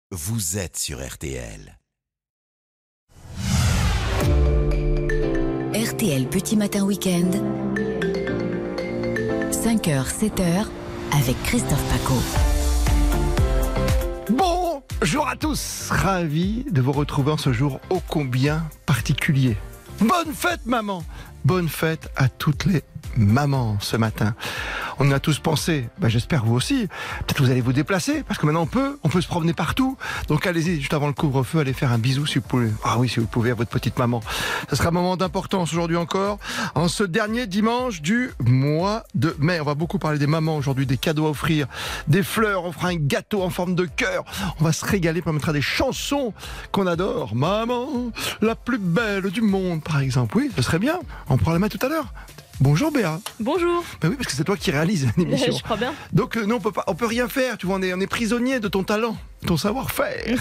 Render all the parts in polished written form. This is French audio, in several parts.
Vous êtes sur RTL. RTL Petit Matin Week-end, 5h, 7h, avec Christophe Paco. Bonjour à tous, ravi de vous retrouver en ce jour ô combien particulier. Bonne fête maman, bonne fête à toutes les mamans ce matin. On y a tous pensé, j'espère vous aussi. Peut-être vous allez vous déplacer, parce que maintenant on peut se promener partout. Donc allez-y, juste avant le couvre-feu, allez faire un bisou si vous pouvez. Ah oui, si vous pouvez, à votre petite maman. Ce sera un moment d'importance aujourd'hui encore, en ce dernier dimanche du mois de mai. On va beaucoup parler des mamans aujourd'hui, des cadeaux à offrir, des fleurs, on fera un gâteau en forme de cœur. On va se régaler, on mettra des chansons qu'on adore. Maman, la plus belle du monde, par exemple. Oui, ce serait bien. On pourra la mettre tout à l'heure. Bonjour Béa. Bonjour. Oui, parce que c'est toi qui réalises l'émission. Je crois bien. Donc nous on peut rien faire. Tu vois, on est prisonnier de ton talent, ton savoir-faire.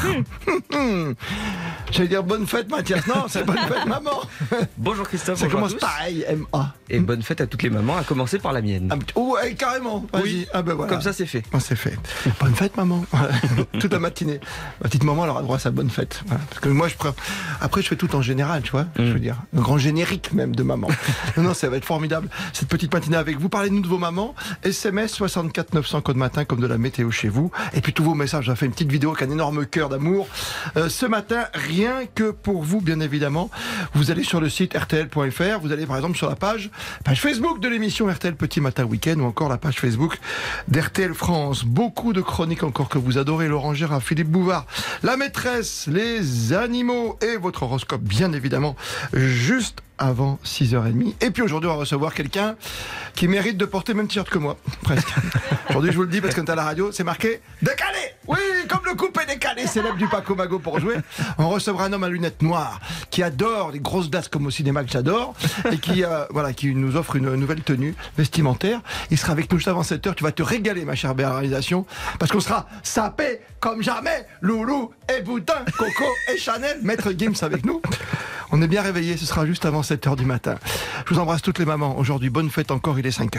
J'allais dire bonne fête Mathias. Non, c'est bonne fête maman. Bonjour Christophe. Ça bonjour commence à tous. pareil, M.A. Et bonne fête à toutes les mamans, à commencer par la mienne. Carrément. Vas-y. Oui. Voilà. Comme ça c'est fait. C'est fait. Bonne fête maman. Toute la matinée. Ma petite maman elle aura droit à sa bonne fête. Voilà. Parce que moi après je fais tout en général, tu vois. Je veux dire, un grand générique même de maman. Non, ça va être formidable. Cette petite matinée avec vous. Parlez-nous de vos mamans. SMS 64 900 code matin comme de la météo chez vous. Et puis tous vos messages. J'ai fait une petite vidéo avec un énorme cœur d'amour. Ce matin, rien que pour vous, bien évidemment. Vous allez sur le site rtl.fr. Vous allez par exemple sur la page Facebook de l'émission RTL Petit Matin Week-end ou encore la page Facebook d'RTL France. Beaucoup de chroniques encore que vous adorez. Laurent Gérard, Philippe Bouvard, La Maîtresse, les animaux et votre horoscope, bien évidemment, juste avant 6h30. Et puis aujourd'hui, on va recevoir quelqu'un qui mérite de porter le même t-shirt que moi, presque. Aujourd'hui, je vous le dis parce qu'on est à la radio, c'est marqué décalé. Oui, comme le coupé décalé, célèbre du Paco Mago pour jouer. On recevra un homme à lunettes noires qui adore les grosses dates comme au cinéma que j'adore et qui nous offre une nouvelle tenue vestimentaire. Il sera avec nous juste avant 7h. Tu vas te régaler, ma chère Béa, réalisation, parce qu'on sera sapé comme jamais. Loulou et Boutin, Coco et Chanel. Maître Gims avec nous. On est bien réveillés, ce sera juste avant 7h du matin. Je vous embrasse toutes les mamans. Aujourd'hui, bonne fête encore, il est 5h.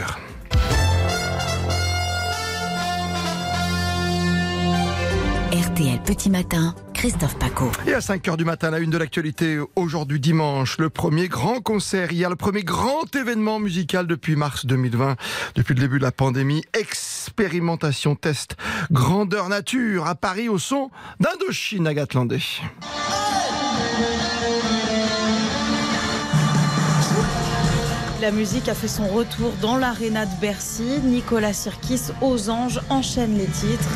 RTL Petit Matin, Christophe Paco. Et à 5h du matin, la une de l'actualité, aujourd'hui dimanche, le premier grand concert, hier le premier grand événement musical depuis mars 2020, depuis le début de la pandémie, expérimentation, test, grandeur nature, à Paris au son d'Indochine Agatlandais. La musique a fait son retour dans l'aréna de Bercy. Nicolas Sirkis, aux anges, enchaîne les titres.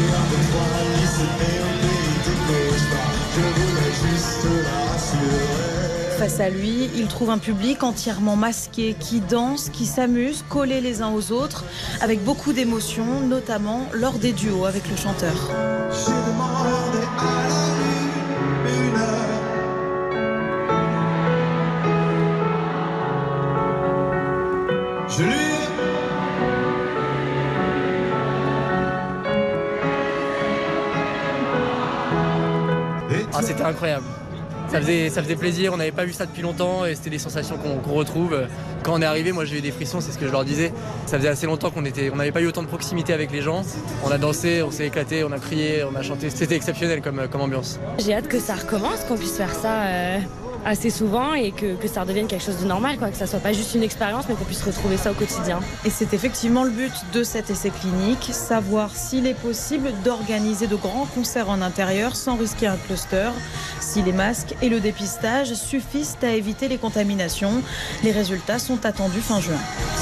Face à lui, il trouve un public entièrement masqué, qui danse, qui s'amuse, collés les uns aux autres, avec beaucoup d'émotion, notamment lors des duos avec le chanteur. C'était incroyable. Ça faisait plaisir, on n'avait pas vu ça depuis longtemps et c'était des sensations qu'on retrouve. Quand on est arrivé, moi j'ai eu des frissons, c'est ce que je leur disais. Ça faisait assez longtemps qu'on n'avait pas eu autant de proximité avec les gens. On a dansé, on s'est éclaté, on a crié, on a chanté. C'était exceptionnel comme ambiance. J'ai hâte que ça recommence, qu'on puisse faire ça assez souvent et que ça redevienne quelque chose de normal, que ça soit pas juste une expérience mais qu'on puisse retrouver ça au quotidien. Et c'est effectivement le but de cet essai clinique, savoir s'il est possible d'organiser de grands concerts en intérieur sans risquer un cluster, si les masques et le dépistage suffisent à éviter les contaminations. Les résultats sont attendus fin juin.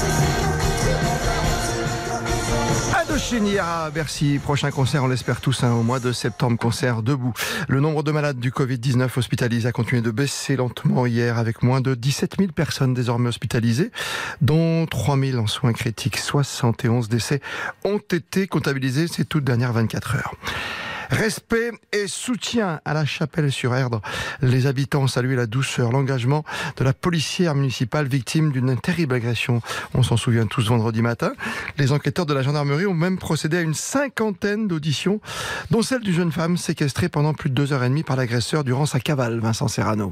Indochine hier à Bercy, prochain concert on l'espère tous au mois de septembre, concert debout. Le nombre de malades du Covid-19 hospitalisés a continué de baisser lentement hier avec moins de 17 000 personnes désormais hospitalisées, dont 3 000 en soins critiques. 71 décès ont été comptabilisés ces toutes dernières 24 heures. Respect et soutien à la Chapelle-sur-Erdre. Les habitants ont salué la douceur, l'engagement de la policière municipale victime d'une terrible agression. On s'en souvient tous vendredi matin. Les enquêteurs de la gendarmerie ont même procédé à une 50aine d'auditions, dont celle d'une jeune femme séquestrée pendant plus de 2h30 par l'agresseur durant sa cavale, Vincent Serrano.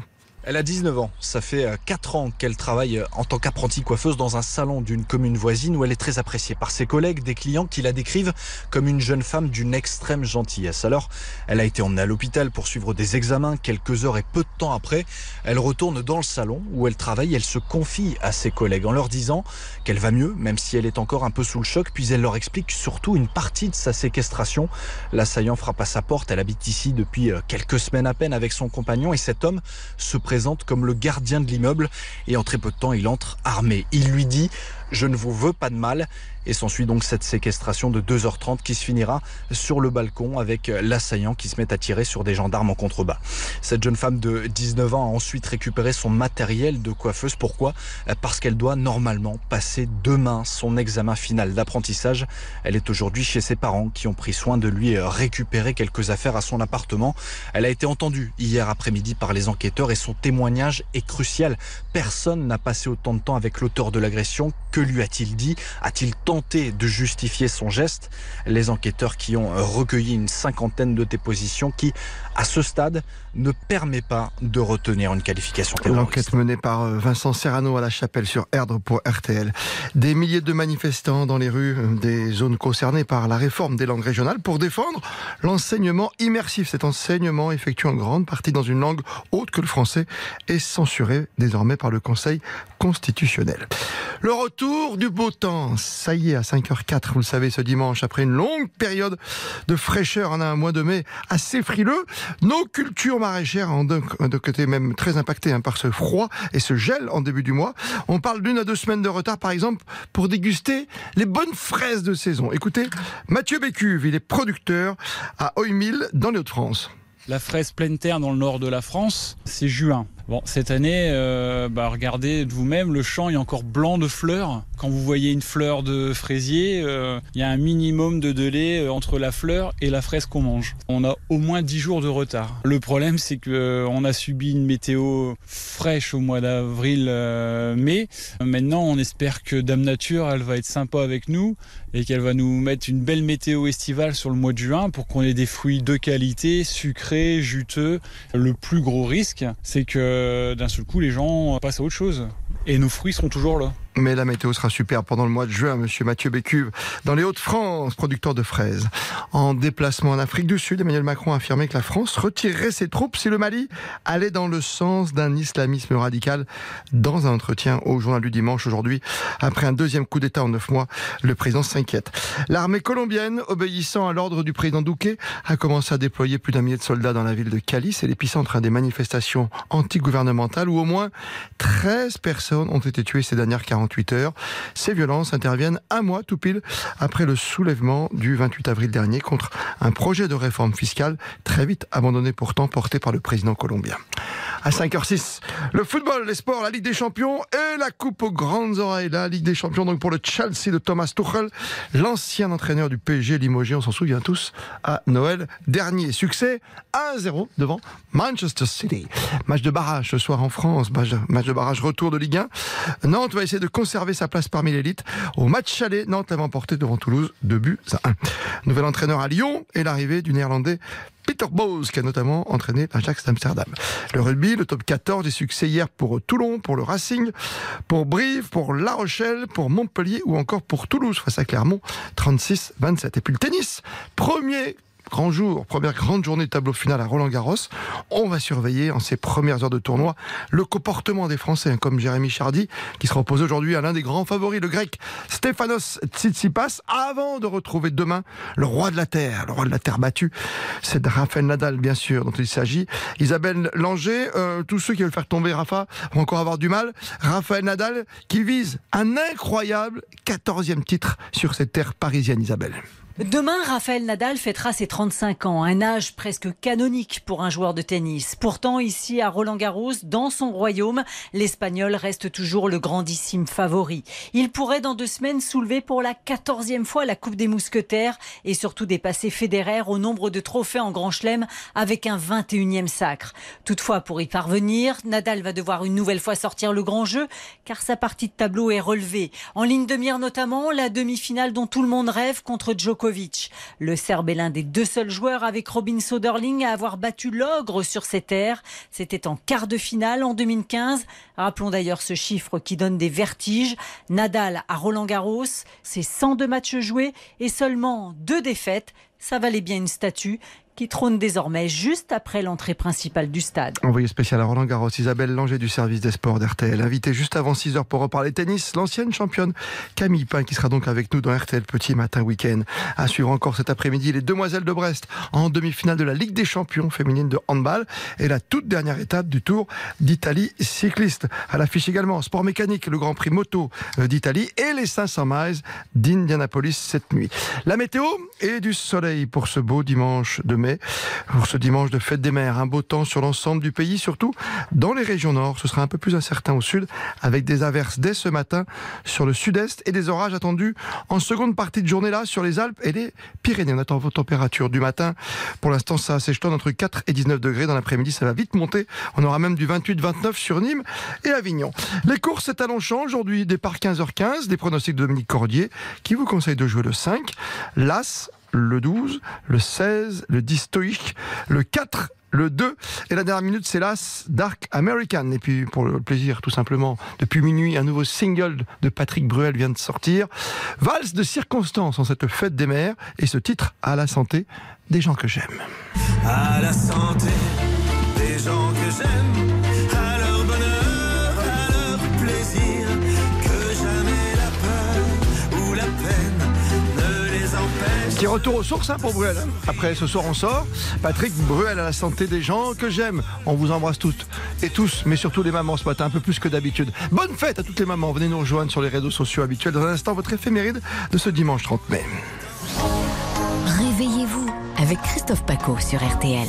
Elle a 19 ans. Ça fait 4 ans qu'elle travaille en tant qu'apprentie coiffeuse dans un salon d'une commune voisine où elle est très appréciée par ses collègues, des clients qui la décrivent comme une jeune femme d'une extrême gentillesse. Alors, elle a été emmenée à l'hôpital pour suivre des examens. Quelques heures et peu de temps après, elle retourne dans le salon où elle travaille. Elle se confie à ses collègues en leur disant qu'elle va mieux, même si elle est encore un peu sous le choc. Puis elle leur explique surtout une partie de sa séquestration. L'assaillant frappe à sa porte. Elle habite ici depuis quelques semaines à peine avec son compagnon et cet homme se présente comme le gardien de l'immeuble et en très peu de temps il entre armé. Il lui dit « Je ne vous veux pas de mal » et s'ensuit donc cette séquestration de 2h30 qui se finira sur le balcon avec l'assaillant qui se met à tirer sur des gendarmes en contrebas. Cette jeune femme de 19 ans a ensuite récupéré son matériel de coiffeuse. Pourquoi ? Parce qu'elle doit normalement passer demain son examen final d'apprentissage. Elle est aujourd'hui chez ses parents qui ont pris soin de lui récupérer quelques affaires à son appartement. Elle a été entendue hier après-midi par les enquêteurs et son témoignage est crucial. Personne n'a passé autant de temps avec l'auteur de l'agression. Que lui a-t-il dit ? A-t-il tenté de justifier son geste ? Les enquêteurs qui ont recueilli une 50aine de dépositions qui, à ce stade, ne permet pas de retenir une qualification terroriste. L'enquête menée par Vincent Serrano à La Chapelle sur Erdre pour RTL. Des milliers de manifestants dans les rues des zones concernées par la réforme des langues régionales pour défendre l'enseignement immersif. Cet enseignement effectué en grande partie dans une langue autre que le français est censuré désormais par le Conseil constitutionnel. Le retour du beau temps, ça y est, à 5h04, vous le savez, ce dimanche, après une longue période de fraîcheur, on a un mois de mai assez frileux. Nos cultures maraîchères ont d'un côté même très impactées par ce froid et ce gel en début du mois. On parle d'1 à 2 semaines de retard, par exemple, pour déguster les bonnes fraises de saison. Écoutez, Mathieu Bécuve, il est producteur à Oymil, dans les Hauts-de-France. La fraise pleine terre dans le nord de la France, c'est juin. Bon, cette année, regardez de vous-même, le champ est encore blanc de fleurs. Quand vous voyez une fleur de fraisier, il y a un minimum de délai entre la fleur et la fraise qu'on mange. On a au moins 10 jours de retard. Le problème, c'est qu'on a subi une météo fraîche au mois d'avril-mai. Maintenant, on espère que Dame Nature, elle va être sympa avec nous et qu'elle va nous mettre une belle météo estivale sur le mois de juin pour qu'on ait des fruits de qualité, sucrés, juteux. Le plus gros risque, c'est que d'un seul coup, les gens passent à autre chose. Et nos fruits seront toujours là. Mais la météo sera super pendant le mois de juin, monsieur Mathieu Bécuve, dans les Hauts-de-France, producteur de fraises. En déplacement en Afrique du Sud, Emmanuel Macron a affirmé que la France retirerait ses troupes si le Mali allait dans le sens d'un islamisme radical. Dans un entretien au journal du dimanche aujourd'hui, après un deuxième coup d'État en 9 mois, le président s'inquiète. L'armée colombienne, obéissant à l'ordre du président Duque, a commencé à déployer plus d'1 millier de soldats dans la ville de Cali. C'est l'épicentre des manifestations anti-gouvernementales où au moins 13 personnes ont été tuées ces dernières 48 heures. Ces violences interviennent un mois tout pile après le soulèvement du 28 avril dernier contre un projet de réforme fiscale très vite abandonné pourtant, porté par le président colombien. À 5h06, le football, les sports, la Ligue des Champions et la Coupe aux grandes oreilles. La Ligue des Champions donc pour le Chelsea de Thomas Tuchel, l'ancien entraîneur du PSG limogé, on s'en souvient tous, à Noël dernier. Succès 1-0 devant Manchester City. Match de barrage ce soir en France, match de barrage retour de Ligue 1. Nantes va essayer de conserver sa place parmi l'élite. Au match aller, Nantes l'avait emporté devant Toulouse 2-1. Nouvel entraîneur à Lyon et l'arrivée du néerlandais Peter Bosz, qui a notamment entraîné l'Ajax d'Amsterdam. Le rugby, le top 14, des succès hier pour Toulon, pour le Racing, pour Brive, pour La Rochelle, pour Montpellier ou encore pour Toulouse face à Clermont, 36-27. Et puis le tennis, premier grand jour, première grande journée de tableau final à Roland-Garros. On va surveiller en ces premières heures de tournoi le comportement des Français, comme Jérémy Chardy, qui sera opposé aujourd'hui à l'un des grands favoris, le grec Stefanos Tsitsipas, avant de retrouver demain le roi de la terre battue. C'est Rafael Nadal, bien sûr, dont il s'agit. Isabelle Langer, tous ceux qui veulent faire tomber Rafa vont encore avoir du mal. Rafael Nadal qui vise un incroyable 14e titre sur cette terre parisienne, Isabelle. Demain, Rafael Nadal fêtera ses 35 ans, un âge presque canonique pour un joueur de tennis. Pourtant, ici à Roland-Garros, dans son royaume, l'Espagnol reste toujours le grandissime favori. Il pourrait dans 2 semaines soulever pour la 14e fois la Coupe des Mousquetaires et surtout dépasser Federer au nombre de trophées en Grand Chelem avec un 21e sacre. Toutefois, pour y parvenir, Nadal va devoir une nouvelle fois sortir le grand jeu car sa partie de tableau est relevée. En ligne de mire notamment, la demi-finale dont tout le monde rêve contre Djokovic Djokovic. Le Serbe est l'un des 2 seuls joueurs avec Robin Söderling à avoir battu l'ogre sur ses terres. C'était en quart de finale en 2015. Rappelons d'ailleurs ce chiffre qui donne des vertiges. Nadal à Roland-Garros, c'est 102 matchs joués et seulement 2 défaites. Ça valait bien une statue qui trône désormais juste après l'entrée principale du stade. Envoyé spécial à Roland-Garros, Isabelle Langer du service des sports d'RTL. Invitée juste avant 6h pour reparler tennis, l'ancienne championne Camille Pain qui sera donc avec nous dans RTL Petit Matin Week-end. À suivre encore cet après-midi, les Demoiselles de Brest en demi-finale de la Ligue des Champions féminine de handball et la toute dernière étape du Tour d'Italie cycliste. À l'affiche également, sport mécanique, le Grand Prix moto d'Italie et les 500 miles d'Indianapolis cette nuit. La météo et du soleil pour ce beau dimanche de mai. Pour ce dimanche de fête des mers, un beau temps sur l'ensemble du pays, surtout dans les régions nord. Ce sera un peu plus incertain au sud, avec des averses dès ce matin sur le sud-est et des orages attendus en seconde partie de journée là sur les Alpes et les Pyrénées. On attend vos températures du matin. Pour l'instant, ça s'échelonne entre 4 et 19 degrés. Dans l'après-midi, ça va vite monter. On aura même du 28-29 sur Nîmes et Avignon. Les courses, c'est à Longchamp aujourd'hui. Départ 15h15. Des pronostics de Dominique Cordier qui vous conseille de jouer le 5, l'As, le 12, le 16, le 10 stoïque, le 4, le 2 et la dernière minute c'est l'As Dark American. Et puis pour le plaisir tout simplement, depuis minuit un nouveau single de Patrick Bruel vient de sortir, valse de circonstance en cette fête des mers et ce titre à la santé des gens que j'aime. À la santé des gens que j'aime, à leur bonheur, à leur plaisir, que jamais la peur ou la peine ne les empêche. Petit retour aux sources pour Bruel. Après ce soir on sort. Patrick Bruel à la santé des gens que j'aime. On vous embrasse toutes et tous, mais surtout les mamans ce matin, un peu plus que d'habitude. Bonne fête à toutes les mamans. Venez nous rejoindre sur les réseaux sociaux habituels. Dans un instant, votre éphéméride de ce dimanche 30 mai. Réveillez-vous avec Christophe Paco sur RTL.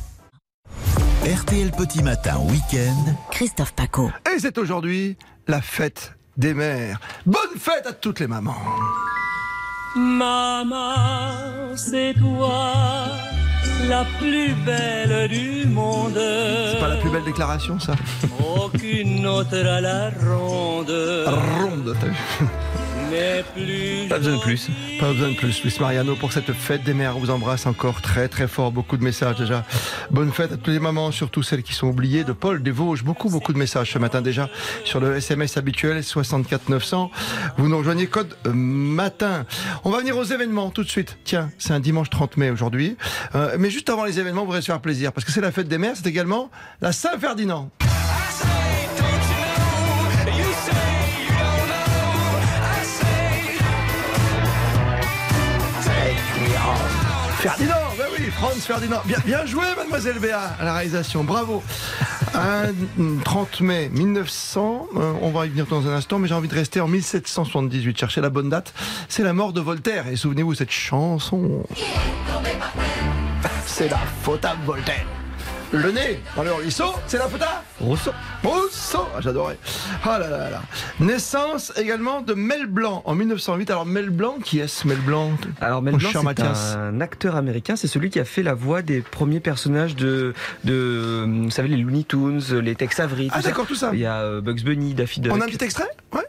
RTL Petit Matin Week-end. Christophe Paco. Et c'est aujourd'hui la fête des mères. Bonne fête à toutes les mamans. Maman, c'est toi, la plus belle du monde. C'est pas la plus belle déclaration, ça? Aucune autre à la ronde. Ronde, t'as vu? Mais plus pas besoin de plus. Pas besoin de plus. Luis Mariano pour cette fête des mères. On vous embrasse encore très très fort. Beaucoup de messages déjà. Bonne fête à toutes les mamans, surtout celles qui sont oubliées. De Paul des Vosges. Beaucoup de messages ce matin déjà sur le SMS habituel 64 900. Vous nous rejoignez code matin. On va venir aux événements tout de suite. Tiens, c'est un dimanche 30 mai aujourd'hui. Mais juste avant les événements, vous pourrez se faire plaisir parce que c'est la fête des mères. C'est également la Saint-Ferdinand. Ferdinand, ben oui, Franz Ferdinand. Bien joué, mademoiselle Béa, à la réalisation, bravo. Un 30 mai 1900, on va y venir dans un instant, mais j'ai envie de rester en 1778, chercher la bonne date. C'est la mort de Voltaire, et souvenez-vous, cette chanson, c'est la faute à Voltaire. Le nez dans le ruisseau, c'est la faute à Rousseau. Rousseau, j'adorais. Ah là là là. Naissance également de Mel Blanc en 1908. Alors Mel Blanc, qui est-ce Mel Blanc? Alors Mel Blanc, c'est un acteur américain. C'est celui qui a fait la voix des premiers personnages de vous savez, les Looney Tunes, les Tex Avery. Ah d'accord, tout ça. Il y a Bugs Bunny, Daffy Duck. On a un petit extrait? Ouais.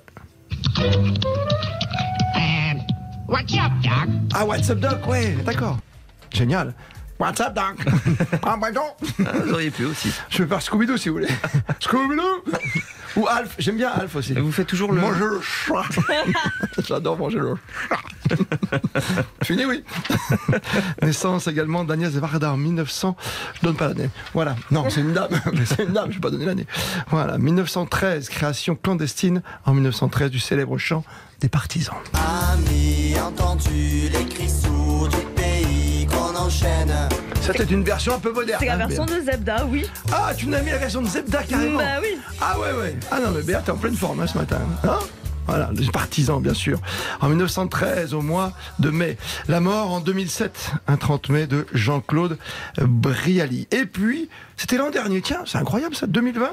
What's up, Doc? Ah, What's up, Doc? Ouais, d'accord. Génial. What's up, Doc? Ah, pardon. Vous auriez pu aussi. Je peux faire Scooby-Doo si vous voulez. Scooby-Doo. Ou Alf, j'aime bien Alf aussi. Vous faites toujours le... Manger le chat. J'adore manger le chat. Fini, oui. Naissance également d'Agnès Varda en 1900. Je donne pas l'année. Voilà. Non, c'est une dame. C'est une dame, je vais pas donner l'année. Voilà. 1913, création clandestine en 1913 du célèbre chant des partisans. Amis, entends-tu les cris sourds du pays qu'on enchaîne? C'était une version un peu moderne. C'est la version de Zebda, oui. Ah, tu n'as mis la version de Zebda carrément? Bah oui. Ah ouais. Ah non, mais Béa, t'es en pleine forme hein, ce matin. Hein? Voilà, les partisans, bien sûr. En 1913, au mois de mai. La mort en 2007, un 30 mai, de Jean-Claude Brialy. Et puis, c'était l'an dernier. Tiens, c'est incroyable ça, 2020.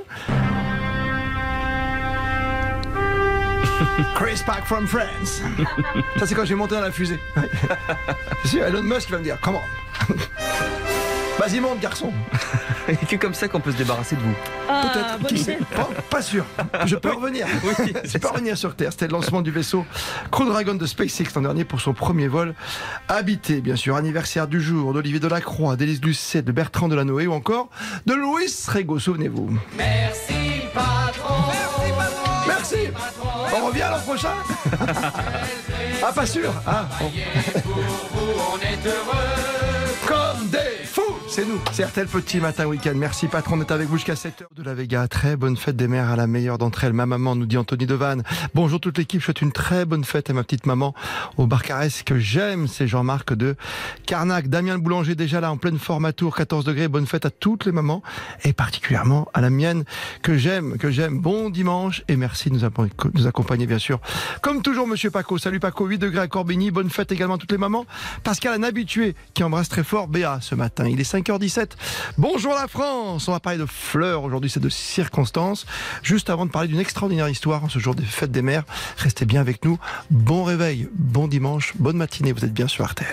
Chris Pack from France. Ça, c'est quand j'ai monté dans la fusée. C'est sûr, Elon Musk va me dire, come on. Vas-y, monte, garçon. Et que comme ça qu'on peut se débarrasser de vous. Peut-être, qui sait, pas sûr. Je peux revenir. Oui, Je peux revenir sur Terre. C'était le lancement du vaisseau Crew Dragon de SpaceX l'an dernier pour son premier vol habité, bien sûr. Anniversaire du jour d'Olivier Delacroix, d'Élise Lucet, de Bertrand Delanoë ou encore de Louis Rego, souvenez-vous. Merci patron. Merci patron. Merci. On revient l'an prochain. Ah, pas sûr. Ah, bon. Pour vous, on est heureux. Comme des fous. C'est nous, c'est RTL Petit Matin Week-end. Merci patron d'être avec vous jusqu'à 7h de la Vega. Très bonne fête des mères à la meilleure d'entre elles. Ma maman, nous dit Anthony Devanne. Bonjour toute l'équipe, je souhaite une très bonne fête à ma petite maman au Barcarès que j'aime. C'est Jean-Marc de Carnac. Damien le boulanger déjà là en pleine forme à Tours, 14 degrés. Bonne fête à toutes les mamans et particulièrement à la mienne que j'aime. Bon dimanche et merci de nous accompagner bien sûr. Comme toujours monsieur Paco. Salut Paco, 8 degrés à Corbigny. Bonne fête également à toutes les mamans. Pascal, un habitué qui embrasse très fort Béa ce matin. Il est 5h17. Bonjour la France. On va parler de fleurs aujourd'hui, c'est de circonstances. Juste avant de parler d'une extraordinaire histoire en ce jour des fêtes des mères, restez bien avec nous. Bon réveil, bon dimanche, bonne matinée. Vous êtes bien sur RTL.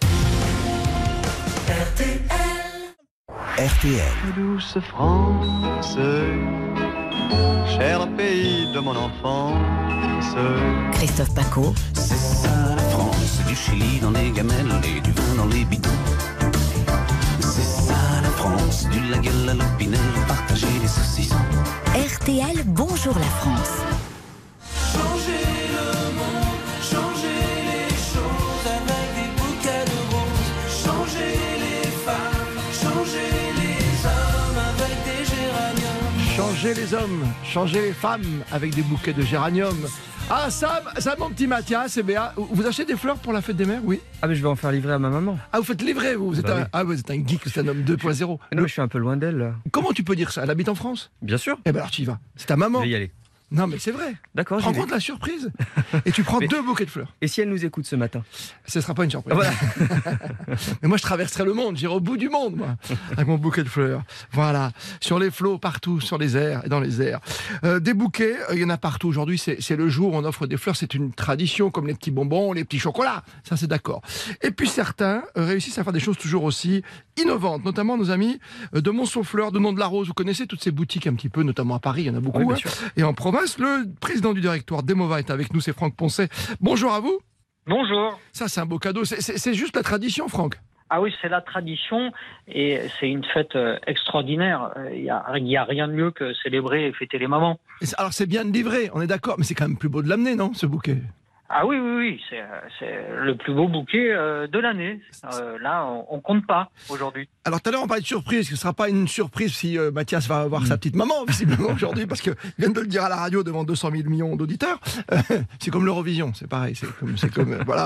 RTL. Douce France, cher pays de mon enfance. Christophe Paco. C'est ça la France, du Chili dans les gamelles et du vin dans les bidons. C'est ça la France, du la gueule à l'opinel, partager les saucissons. RTL, bonjour la France. Changer le monde, changer les choses avec des bouquets de roses. Changer les femmes, changer les hommes avec des géraniums. Changer les hommes, changer les femmes avec des bouquets de géranium. Ah ça mon petit Mathias, c'est Béa. Vous achetez des fleurs pour la fête des mères, oui? Ah mais je vais en faire livrer à ma maman. Ah vous faites livrer vous, êtes vous êtes un geek, c'est un homme 2.0. Non, je suis un peu loin d'elle là. Comment tu peux dire ça? Elle habite en France? Bien sûr. Eh ben alors tu y vas. C'est ta maman. Je vais y aller. Non mais c'est vrai. D'accord. Rends compte la surprise. Et tu prends 2 bouquets de fleurs. Et si elle nous écoute ce matin? Ce sera pas une surprise. Voilà. Mais moi je traverserai le monde, j'irai au bout du monde moi, avec mon bouquet de fleurs. Voilà, sur les flots, partout, sur les airs et dans les airs. Des bouquets, il y en a partout. Aujourd'hui c'est le jour où on offre des fleurs, c'est une tradition comme les petits bonbons, les petits chocolats, ça c'est d'accord. Et puis certains réussissent à faire des choses toujours aussi innovantes, notamment nos amis de Monceau-Fleurs, de Nom-de-la-Rose. Vous connaissez toutes ces boutiques un petit peu, notamment à Paris, il y en a beaucoup. Oui, et en province, le président du directoire d'Emova est avec nous, c'est Franck Poncet. Bonjour à vous. Bonjour. Ça, c'est un beau cadeau. C'est juste la tradition, Franck. Ah oui, c'est la tradition et c'est une fête extraordinaire. Il y a rien de mieux que célébrer et fêter les mamans. Alors, c'est bien de livrer, on est d'accord, mais c'est quand même plus beau de l'amener, non, ce bouquet? Ah oui, c'est le plus beau bouquet de l'année. Là, on compte pas aujourd'hui. Alors tout à l'heure on parlait de surprise, ce ne sera pas une surprise si Mathias va avoir sa petite maman visiblement aujourd'hui, parce qu'il vient de le dire à la radio devant 200 000 millions d'auditeurs. C'est comme l'Eurovision, c'est pareil, c'est comme voilà.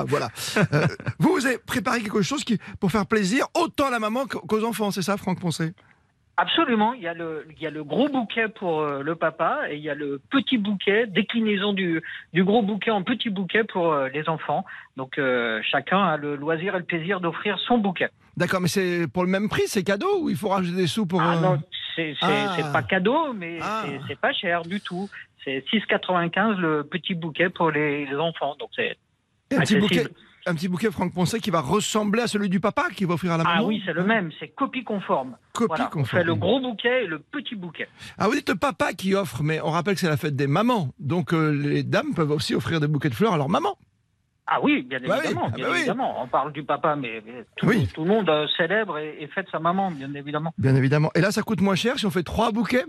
Vous avez préparé quelque chose pour faire plaisir autant à la maman qu'aux enfants, c'est ça Franck Poncet? Absolument, il y a le gros bouquet pour le papa et il y a le petit bouquet, déclinaison du gros bouquet en petit bouquet pour les enfants. Donc chacun a le loisir et le plaisir d'offrir son bouquet. D'accord, mais c'est pour le même prix, c'est cadeau ou il faut rajouter des sous pour... Ah non, c'est pas cadeau, mais c'est pas cher du tout. C'est 6,95 le petit bouquet pour les enfants, donc c'est accessible. Un petit bouquet Franck Poncet qui va ressembler à celui du papa qui va offrir à la maman. Ah oui, c'est le même, c'est copie conforme. On fait le gros bouquet et le petit bouquet. Ah, vous dites le papa qui offre, mais on rappelle que c'est la fête des mamans. Donc les dames peuvent aussi offrir des bouquets de fleurs à leur maman. Ah oui, bien évidemment, évidemment. On parle du papa, mais tout le monde célèbre et fête sa maman, bien évidemment. Bien évidemment. Et là, ça coûte moins cher si on fait 3 bouquets.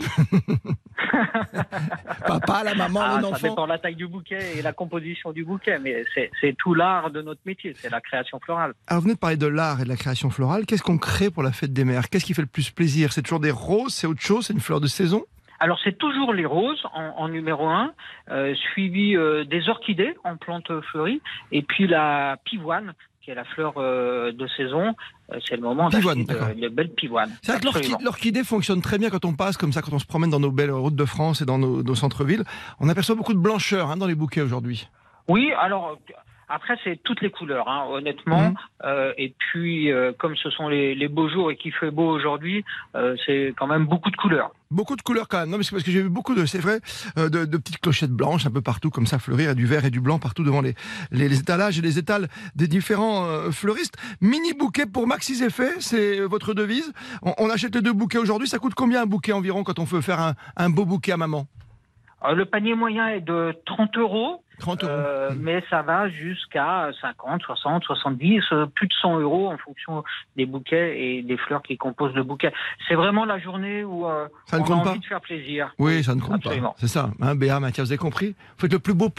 Papa, la maman, l'enfant. Ça dépend de la taille du bouquet et la composition du bouquet, mais c'est tout l'art de notre métier, c'est la création florale. Alors, vous venez de parler de l'art et de la création florale. Qu'est-ce qu'on crée pour la fête des mères? Qu'est-ce qui fait le plus plaisir? C'est toujours des roses, c'est autre chose, c'est une fleur de saison? Alors c'est toujours les roses en numéro 1, suivi des orchidées en plantes fleuries, et puis la pivoine, qui est la fleur de saison. C'est le moment d'acheter de belles pivoines. C'est vrai que l'orchidée fonctionne très bien quand on passe comme ça, quand on se promène dans nos belles routes de France et dans nos centres-villes. On aperçoit beaucoup de blancheur dans les bouquets aujourd'hui. Oui, alors Après, c'est toutes les couleurs, hein, honnêtement. Et puis, comme ce sont les beaux jours et qu'il fait beau aujourd'hui, c'est quand même beaucoup de couleurs. Beaucoup de couleurs quand même. Non, mais c'est parce que j'ai vu beaucoup c'est vrai, de petites clochettes blanches un peu partout, comme ça, fleurir, du vert et du blanc partout devant les étalages et les étals des différents fleuristes. Mini bouquet pour Maxis Effet, c'est votre devise. On achète les 2 bouquets aujourd'hui. Ça coûte combien un bouquet environ quand on veut faire un beau bouquet à maman? Le panier moyen est de 30 €. 30 €. Mais ça va jusqu'à 50, 60, 70, plus de 100 € en fonction des bouquets et des fleurs qui composent le bouquet. C'est vraiment la journée où on a envie de faire plaisir. Oui, ça ne compte Absolument. pas. C'est ça. Hein, Béa, Mathias, vous avez compris? Faites le plus beau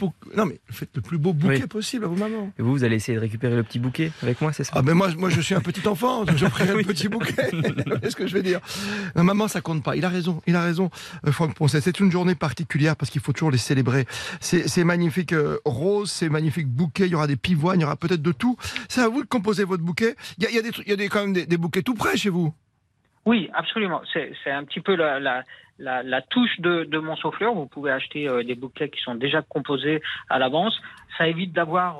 bouquet possible à vos mamans. Et vous allez essayer de récupérer le petit bouquet avec moi, c'est ça? Ah ben moi je suis un petit enfant, je pris un petit bouquet. C'est ce que je veux dire. Non, maman, ça compte pas. Il a raison, Franck Poncet. C'est une journée particulière parce qu'il faut toujours les célébrer. C'est magnifique. Rose, c'est magnifique bouquet, il y aura des pivoines, il y aura peut-être de tout. C'est à vous de composer votre bouquet. Il y a quand même des bouquets tout près chez vous. Oui, absolument. C'est un petit peu la touche de Monceau-Fleurs. Vous pouvez acheter des bouquets qui sont déjà composés à l'avance. Ça évite d'avoir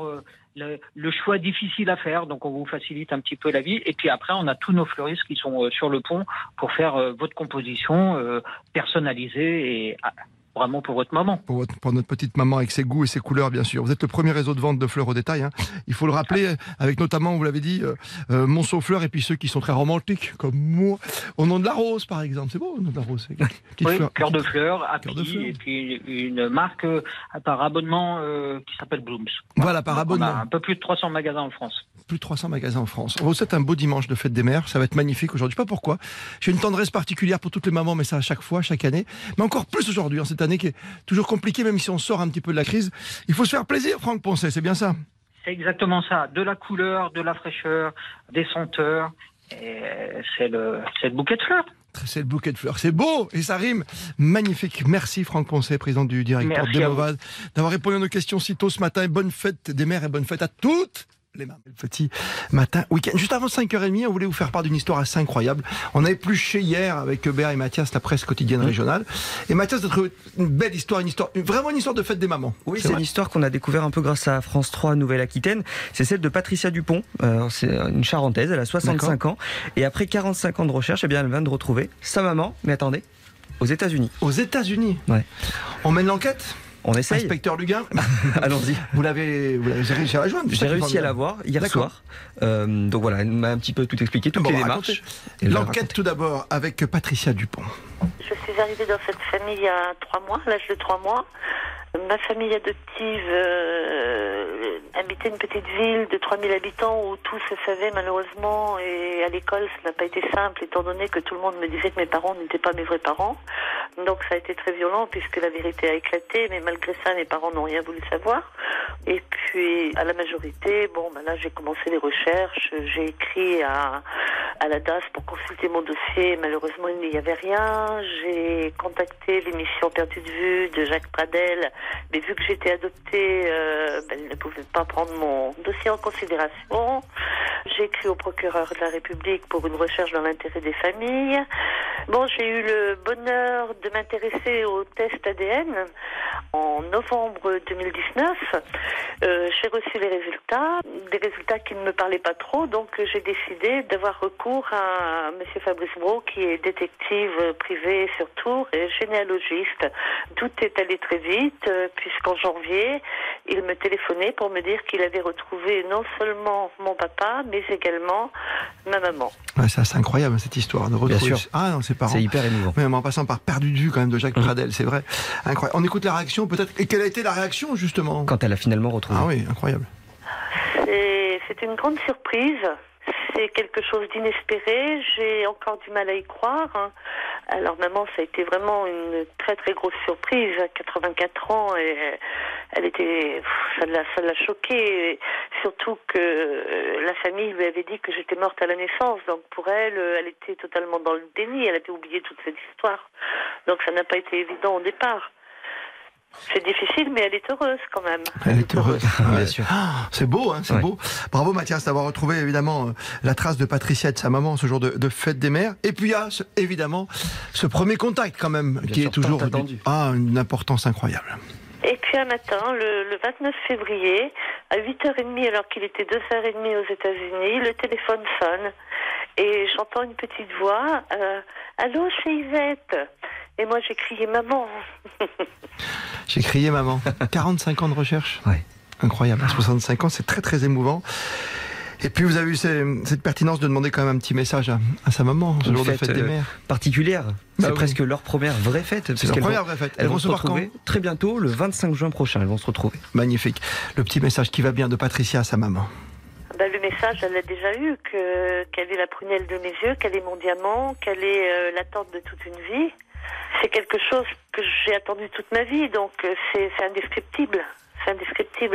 le choix difficile à faire, donc on vous facilite un petit peu la vie. Et puis après, on a tous nos fleuristes qui sont sur le pont pour faire votre composition personnalisée et vraiment pour votre maman. Pour notre petite maman avec ses goûts et ses couleurs, bien sûr. Vous êtes le premier réseau de vente de fleurs au détail. Hein. Il faut le rappeler, avec notamment, vous l'avez dit, Monceau-Fleurs et puis ceux qui sont très romantiques, comme moi, au nom de la rose, par exemple. C'est beau, au nom de la rose. Oui, Cœur de Fleurs, Happy, et puis une marque par abonnement qui s'appelle Blooms. Voilà, par abonnement. On a un peu plus de 300 magasins en France. Plus de 300 magasins en France. On vous souhaite un beau dimanche de fête des mères. Ça va être magnifique aujourd'hui. Je sais pas pourquoi. J'ai une tendresse particulière pour toutes les mamans, mais ça à chaque fois, chaque année. Mais encore plus aujourd'hui, en cette année qui est toujours compliquée, même si on sort un petit peu de la crise. Il faut se faire plaisir, Franck Poncet, c'est bien ça? C'est exactement ça. De la couleur, de la fraîcheur, des senteurs. Et c'est le bouquet de fleurs. C'est le bouquet de fleurs. C'est beau et ça rime. Magnifique. Merci Franck Poncet, président du directoire d'Emovad, d'avoir répondu à nos questions si tôt ce matin. Et bonne fête des mères et bonne fête à toutes les mamans. Le petit matin, week-end. Juste avant 5h30, on voulait vous faire part d'une histoire assez incroyable. On a épluché hier avec Béa et Mathias la presse quotidienne régionale. Et Mathias a trouvé une belle histoire, vraiment une histoire de fête des mamans. Oui, c'est une histoire qu'on a découvert un peu grâce à France 3 Nouvelle-Aquitaine. C'est celle de Patricia Dupont. C'est une Charentaise, elle a 65 ans. Et après 45 ans de recherche, eh bien, elle vient de retrouver sa maman. Mais attendez, aux États-Unis. Aux États-Unis. Ouais. On mène l'enquête. On essaye. Inspecteur Luguin. Allons-y. Vous l'avez réussi à la joindre? J'ai réussi à la voir hier soir. Donc voilà, elle m'a un petit peu tout expliqué, toutes les démarches. L'enquête tout d'abord avec Patricia Dupont. Je suis arrivée dans cette famille il y a 3 mois, à l'âge de 3 mois. Ma famille adoptive habitait une petite ville de 3000 habitants où tout se savait malheureusement, et à l'école ça n'a pas été simple étant donné que tout le monde me disait que mes parents n'étaient pas mes vrais parents. Donc ça a été très violent puisque la vérité a éclaté, mais malgré ça mes parents n'ont rien voulu savoir. Et puis à la majorité, là j'ai commencé les recherches, j'ai écrit à la DAS pour consulter mon dossier, malheureusement il n'y avait rien. J'ai contacté l'émission Perdue de vue de Jacques Pradel, mais vu que j'étais adoptée, elle ne pouvait pas prendre mon dossier en considération. J'ai écrit au procureur de la République pour une recherche dans l'intérêt des familles. J'ai eu le bonheur de m'intéresser au test ADN en novembre 2019. J'ai reçu les résultats, des résultats qui ne me parlaient pas trop, donc j'ai décidé d'avoir recours à monsieur Fabrice Brault, qui est détective privé sur Tours et généalogiste. Tout est allé très vite, puisqu'en janvier, il me téléphonait pour me dire qu'il avait retrouvé non seulement mon papa, mais également ma maman. Ouais, c'est incroyable cette histoire de retrouver ses parents. C'est hyper émouvant. Même en passant par Perdu de vue quand même de Jacques Pradel, c'est vrai. Incroyable. On écoute la réaction peut-être. Et quelle a été la réaction justement quand elle a finalement retrouvé? Ah oui, incroyable. C'est une grande surprise. C'est quelque chose d'inespéré. J'ai encore du mal à y croire. Alors maman, ça a été vraiment une très très grosse surprise. À 84 ans, et elle était, ça l'a choquée. Surtout que la famille lui avait dit que j'étais morte à la naissance. Donc pour elle, elle était totalement dans le déni. Elle avait oublié toute cette histoire. Donc ça n'a pas été évident au départ. C'est difficile, mais elle est heureuse quand même. Elle est heureuse, bien sûr. C'est beau, c'est beau. Bravo Mathias d'avoir retrouvé évidemment la trace de Patricia et de sa maman ce jour de fête des mères. Et puis il y a évidemment ce premier contact quand même, bien qui sûr, est toujours attendu. Une importance incroyable. Et puis un matin, le 29 février, à 8h30, alors qu'il était 2h30 aux États-Unis, le téléphone sonne et j'entends une petite voix. Allô, c'est Yvette. Et moi, j'ai crié maman. J'ai crié maman. 45 ans de recherche. Ouais. Incroyable. À 65 ans, c'est très très émouvant. Et puis vous avez eu cette pertinence de demander quand même un petit message à sa maman, ce jour de fête des mères. Particulière. C'est oui. presque leur première vraie fête. C'est leur première vraie fête. Elles vont se retrouver très bientôt, le 25 juin prochain. Elles vont se retrouver. Magnifique. Le petit message qui va bien de Patricia à sa maman. Le message, elle l'a déjà eu, qu'elle est la prunelle de mes yeux, qu'elle est mon diamant, qu'elle est l'attente de toute une vie. C'est quelque chose que j'ai attendu toute ma vie, donc c'est indescriptible. C'est indescriptible.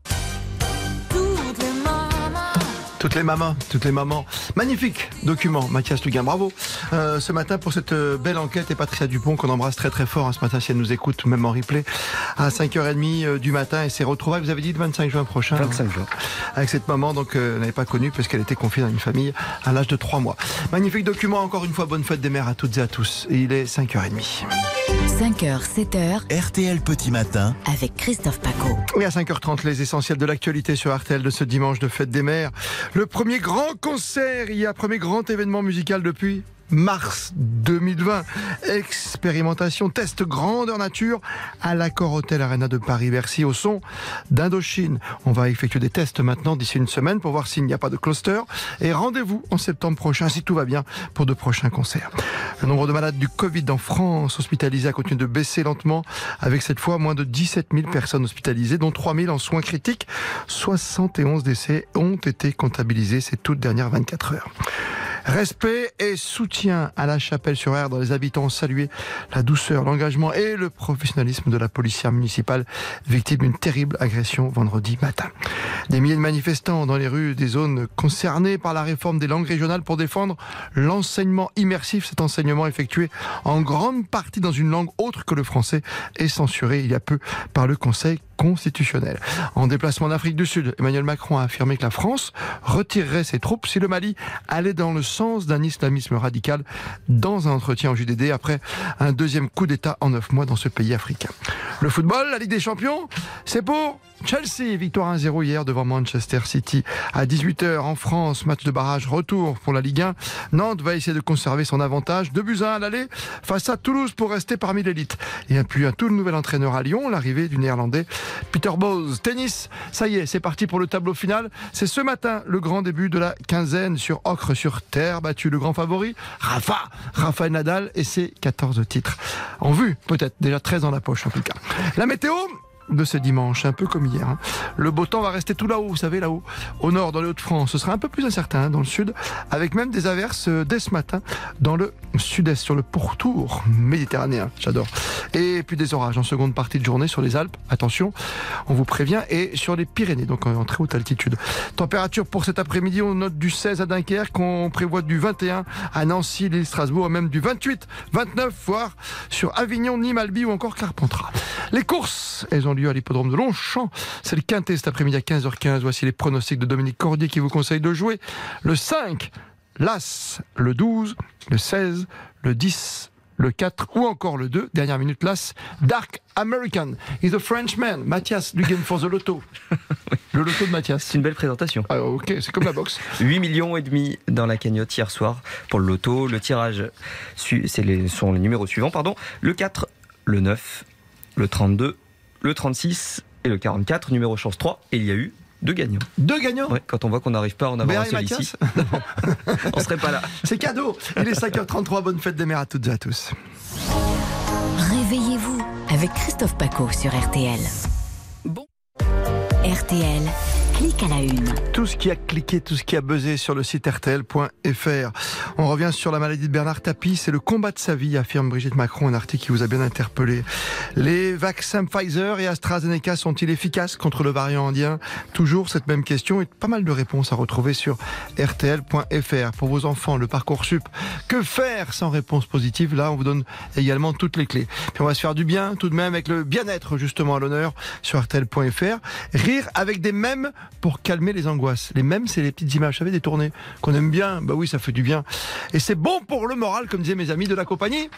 Toutes les mamans. Magnifique document, Mathias Luguin, bravo. Ce matin pour cette belle enquête, et Patricia Dupont qu'on embrasse très très fort ce matin si elle nous écoute, même en replay, à 5h30 du matin. Et c'est retrouvailles, vous avez dit le 25 juin prochain. 25 juin. Avec cette maman, donc n'avait pas connue parce qu'elle était confiée dans une famille à l'âge de 3 mois. Magnifique document, encore une fois, bonne fête des mères à toutes et à tous. Et il est 5h30. 5h, 7h. RTL Petit Matin. Avec Christophe Paco. Oui, à 5h30, les essentiels de l'actualité sur RTL de ce dimanche de fête des mères. Le premier grand concert, premier grand événement musical depuis mars 2020. Expérimentation, test grandeur nature à l'Accor Hotel Arena de Paris-Bercy au son d'Indochine. On va effectuer des tests maintenant d'ici une semaine pour voir s'il n'y a pas de cluster. Et rendez-vous en septembre prochain, si tout va bien, pour de prochains concerts. Le nombre de malades du Covid en France hospitalisés a continué de baisser lentement, avec cette fois moins de 17 000 personnes hospitalisées, dont 3 000 en soins critiques. 71 décès ont été comptabilisés ces toutes dernières 24 heures. Respect et soutien à la Chapelle-sur-Erdre. Les habitants ont salué la douceur, l'engagement et le professionnalisme de la policière municipale, victime d'une terrible agression vendredi matin. Des milliers de manifestants dans les rues des zones concernées par la réforme des langues régionales pour défendre l'enseignement immersif. Cet enseignement effectué en grande partie dans une langue autre que le français est censuré il y a peu par le Conseil constitutionnel. En déplacement en Afrique du Sud, Emmanuel Macron a affirmé que la France retirerait ses troupes si le Mali allait dans le sens d'un islamisme radical dans un entretien en JDD après un deuxième coup d'État en 9 mois dans ce pays africain. Le football, la Ligue des Champions, c'est pour Chelsea. Victoire 1-0 hier devant Manchester City. À 18h en France, match de barrage retour pour la Ligue 1. Nantes va essayer de conserver son avantage. 2-1 à l'aller face à Toulouse pour rester parmi l'élite. Et puis un tout nouvel entraîneur à Lyon, l'arrivée du néerlandais Peter Bosz. Tennis, ça y est, c'est parti pour le tableau final. C'est ce matin le grand début de la quinzaine sur ocre, sur terre battue. Le grand favori, Rafael Nadal et ses 14 titres. En vue, peut-être, déjà 13 dans la poche en tout cas. La météo de ce dimanche, un peu comme hier. Le beau temps va rester tout là-haut, vous savez, là-haut, au nord, dans les Hauts-de-France. Ce sera un peu plus incertain dans le sud, avec même des averses dès ce matin dans le sud-est, sur le pourtour méditerranéen. J'adore. Et puis des orages en seconde partie de journée sur les Alpes. Attention, on vous prévient. Et sur les Pyrénées, donc en très haute altitude. Température pour cet après-midi, on note du 16 à Dunkerque, on prévoit du 21 à Nancy, l'île Strasbourg, et même du 28, 29, voire sur Avignon, Nîmes, Albi ou encore Carpentras. Les courses, elles ont lieu à l'hippodrome de Longchamp. C'est le Quintet cet après-midi à 15h15. Voici les pronostics de Dominique Cordier qui vous conseille de jouer le 5, l'As, le 12, le 16, le 10, le 4 ou encore le 2. Dernière minute, l'As, Dark American. He's a Frenchman. Mathias Luguin for the Loto. Le Loto de Mathias. C'est une belle présentation. Ah, ok, c'est comme la boxe. 8,5 millions dans la cagnotte hier soir pour le Loto. Le tirage, sont les numéros suivants. Le 4, le 9, le 32, le 36 et le 44, numéro chance 3. Et il y a eu 2 gagnants. 2 gagnants ? Ouais, quand on voit qu'on n'arrive pas à en avoir un seul ici, on serait pas là. C'est cadeau. Il est 5h33, bonne fête des mères à toutes et à tous. Réveillez-vous avec Christophe Paco sur RTL. RTL, clique à la une. Tout ce qui a cliqué, tout ce qui a buzzé sur le site rtl.fr. On revient sur la maladie de Bernard Tapie. C'est le combat de sa vie, affirme Brigitte Macron, un article qui vous a bien interpellé. Les vaccins Pfizer et AstraZeneca sont-ils efficaces contre le variant indien ? Toujours cette même question et pas mal de réponses à retrouver sur rtl.fr. Pour vos enfants, le Parcoursup, que faire sans réponse positive ? Là, on vous donne également toutes les clés. Puis on va se faire du bien tout de même avec le bien-être justement à l'honneur sur rtl.fr. Rire avec des mèmes pour calmer les angoisses. Les mèmes, c'est les petites images, vous savez, détournées, qu'on aime bien. Bah oui, ça fait du bien. Et c'est bon pour le moral, comme disaient mes amis de la compagnie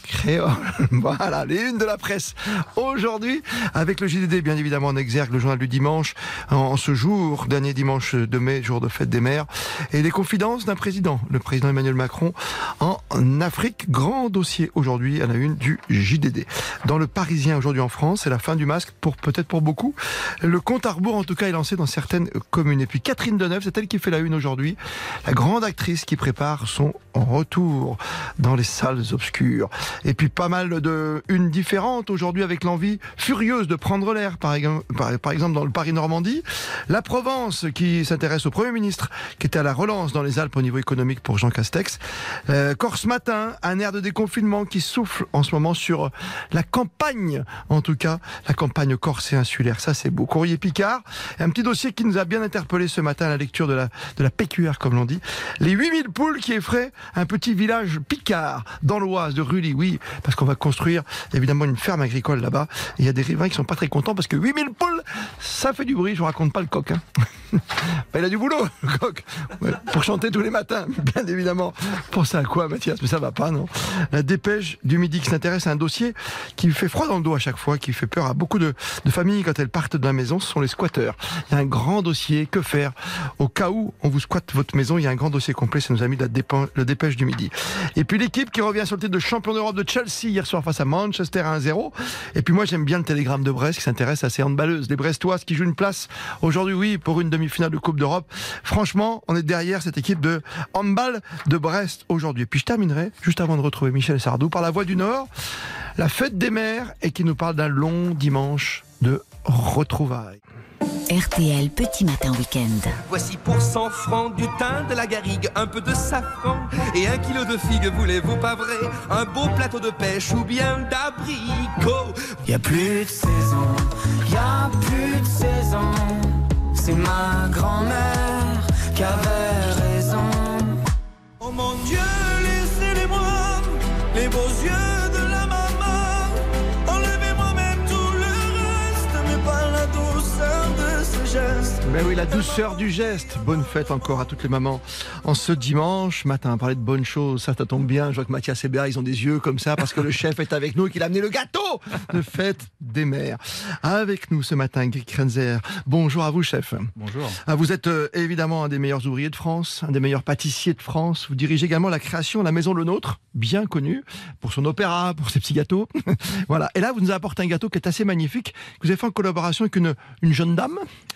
créole. Voilà, les unes de la presse. Aujourd'hui, avec le JDD, bien évidemment, en exergue, le journal du dimanche, en ce jour, dernier dimanche de mai, jour de fête des mères, et les confidences d'un président, le président Emmanuel Macron, en Afrique. Grand dossier aujourd'hui à la une du JDD. Dans le Parisien, aujourd'hui en France, c'est la fin du masque, peut-être pour beaucoup. Le compte à rebours, en tout cas, est lancé dans certaines communes. Et puis Catherine Deneuve, c'est elle qui fait la une aujourd'hui, la grande actrice qui prépare son retour dans les salles obscures. Et puis pas mal de unes différentes aujourd'hui avec l'envie furieuse de prendre l'air, par exemple dans le Paris-Normandie. La Provence qui s'intéresse au Premier ministre qui était à la relance dans les Alpes au niveau économique pour Jean Castex. Corse Matin, un air de déconfinement qui souffle en ce moment sur la campagne, en tout cas la campagne corse et insulaire. Ça c'est beau. Courrier Picard, un petit dossier qui nous a bien interpellé ce matin à la lecture de la PQR comme l'on dit. Les 8000 poules qui effraient un petit village picard dans l'Oise de Rully. Oui, parce qu'on va construire évidemment une ferme agricole là-bas. Et il y a des riverains qui sont pas très contents parce que 8000 poules, ça fait du bruit. Je vous raconte pas le coq. Il a du boulot, le coq. Ouais, pour chanter tous les matins, bien évidemment. Pensez à quoi, Mathias? Mais ça va pas, non? La Dépêche du Midi qui s'intéresse à un dossier qui fait froid dans le dos à chaque fois, qui fait peur à beaucoup de familles quand elles partent de la maison. Ce sont les squatteurs. Il y a un grand dossier. Que faire au cas où on vous squatte votre maison? Il y a un grand dossier complet. Ça nous a mis la Dépêche du Midi. Et puis l'équipe qui revient sur le titre de champion d'Europe de Chelsea hier soir face à Manchester à 1-0. Et puis moi j'aime bien le Télégramme de Brest qui s'intéresse à ces handballeuses, les Brestoises qui jouent une place aujourd'hui, oui, pour une demi-finale de Coupe d'Europe. Franchement, on est derrière cette équipe de handball de Brest aujourd'hui. Et puis je terminerai, juste avant de retrouver Michel Sardou, par la Voix du Nord, la fête des mères, et qui nous parle d'un long dimanche de retrouvailles. RTL Petit Matin Week-end. Voici pour 100 francs du thym, de la garrigue, un peu de safran et 1 kilo de figues, voulez-vous pas vrai? Un beau plateau de pêche ou bien d'abricots. Y a plus de saison, y a plus de saison. C'est ma grand-mère qui avait raison. Oh mon Dieu, laissez-les-moi, les beaux yeux de la maman. Enlevez-moi même tout le reste, mais pas la douceur de ce geste. Ben oui, la douceur du geste. Bonne fête encore à toutes les mamans en ce dimanche matin. On parlait de bonnes choses, ça tombe bien. Je vois que Mathias et Béa, ils ont des yeux comme ça parce que le chef est avec nous et qu'il a amené le gâteau de fête des mères. Avec nous ce matin, Guy Krenzer. Bonjour à vous, chef. Bonjour. Vous êtes évidemment un des meilleurs ouvriers de France, un des meilleurs pâtissiers de France. Vous dirigez également la création La Maison Le Nôtre, bien connue pour son opéra, pour ses petits gâteaux. Voilà. Et là, vous nous apportez un gâteau qui est assez magnifique, que vous avez fait en collaboration avec une jeune dame.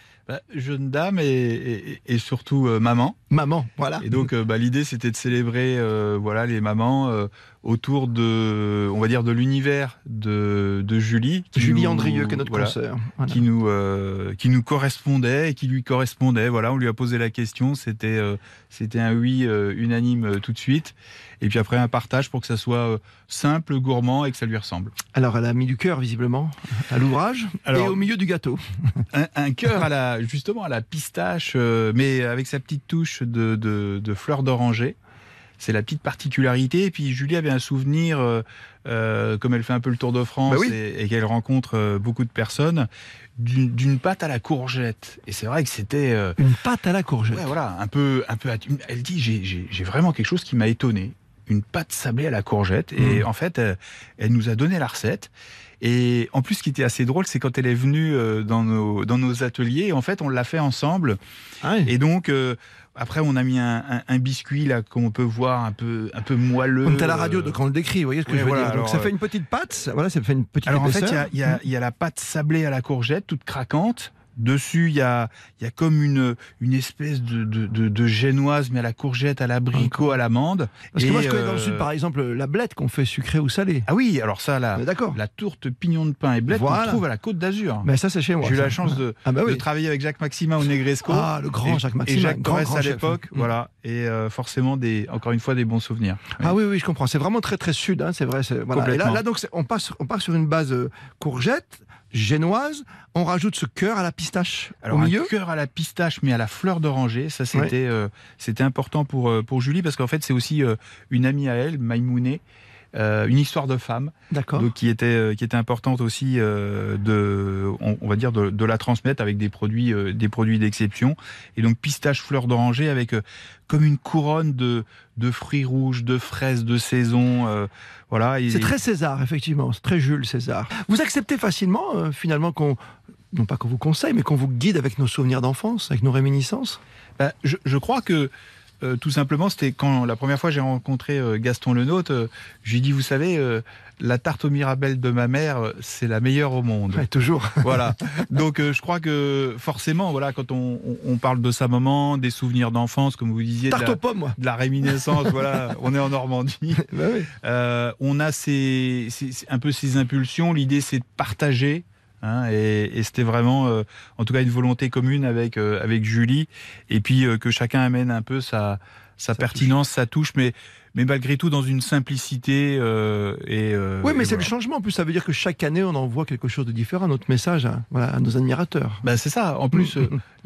Jeune dame et surtout maman. Maman, voilà. Et donc l'idée c'était de célébrer les mamans autour de, on va dire, de l'univers de Julie. Julie Andrieux, qui est notre consoeur. Voilà. Qui nous correspondait et qui lui correspondait. Voilà, on lui a posé la question, c'était un oui unanime tout de suite. Et puis après un partage pour que ça soit simple, gourmand et que ça lui ressemble. Alors elle a mis du cœur visiblement à l'ouvrage et au milieu du gâteau. Un cœur justement à la pistache, mais avec sa petite touche de fleurs d'oranger. C'est la petite particularité. Et puis Julie avait un souvenir, comme elle fait un peu le tour de France et qu'elle rencontre beaucoup de personnes, d'une pâte à la courgette. Et c'est vrai que c'était... Une pâte à la courgette. Ouais, voilà, un peu. Elle dit, j'ai vraiment quelque chose qui m'a étonné. Une pâte sablée à la courgette. Et en fait, elle nous a donné la recette. Et en plus, ce qui était assez drôle, c'est quand elle est venue dans nos ateliers. En fait, on l'a fait ensemble. Ah oui. Et donc... après, on a mis un biscuit là qu'on peut voir un peu moelleux. On est à la radio, donc on le décrit. Vous voyez ce que je veux dire. Donc ça fait une petite pâte. Voilà, ça fait une petite épaisseur. En fait, il y a la pâte sablée à la courgette, toute craquante. Dessus, il y a comme une espèce de génoise, mais à la courgette, à l'abricot, à l'amande. Parce que moi, je connais dans le sud, par exemple, la blette qu'on fait sucrée ou salée. Ah oui, alors ça, la tourte pignon de pain et blette, on trouve à la Côte d'Azur. Mais ça, c'est chez moi. J'ai eu la chance de travailler avec Jacques Maximin au Negresco. Ah, le grand Jacques Maximin. Et Jacques Torres à l'époque, voilà. Et forcément, encore une fois, des bons souvenirs. Ah oui, je comprends. C'est vraiment très, très sud, hein, c'est vrai. Voilà. Et là, donc, on part sur une base courgette, génoise, on rajoute ce cœur à la pistache au milieu. Un cœur à la pistache, mais à la fleur d'oranger. Ça, c'était important pour Julie, parce qu'en fait, c'est aussi une amie à elle, Maïmouné, une histoire de femme, donc qui était importante aussi on va dire de la transmettre avec des produits d'exception. Et donc pistache fleur d'oranger avec comme une couronne de fruits rouges, de fraises de saison. Voilà. C'est très César, effectivement, c'est très Jules César. Vous acceptez facilement, finalement, non pas qu'on vous conseille, mais qu'on vous guide avec nos souvenirs d'enfance, avec nos réminiscences? Je crois que tout simplement, c'était quand la première fois j'ai rencontré Gaston Lenôtre, je lui ai dit, vous savez, la tarte aux mirabelles de ma mère, c'est la meilleure au monde. Ouais, toujours. Voilà. Donc je crois que forcément, voilà, quand on parle de sa maman, des souvenirs d'enfance, comme vous disiez, tarte aux pommes, moi. De la réminiscence, voilà, on est en Normandie. Bah oui. On a un peu ces impulsions. L'idée, c'est de partager. Et c'était vraiment, en tout cas, une volonté commune avec Julie, et puis que chacun amène un peu sa pertinence, sa touche, mais malgré tout dans une simplicité. Oui, mais c'est le changement. En plus, ça veut dire que chaque année, on envoie quelque chose de différent, notre message à nos admirateurs. C'est ça. En plus,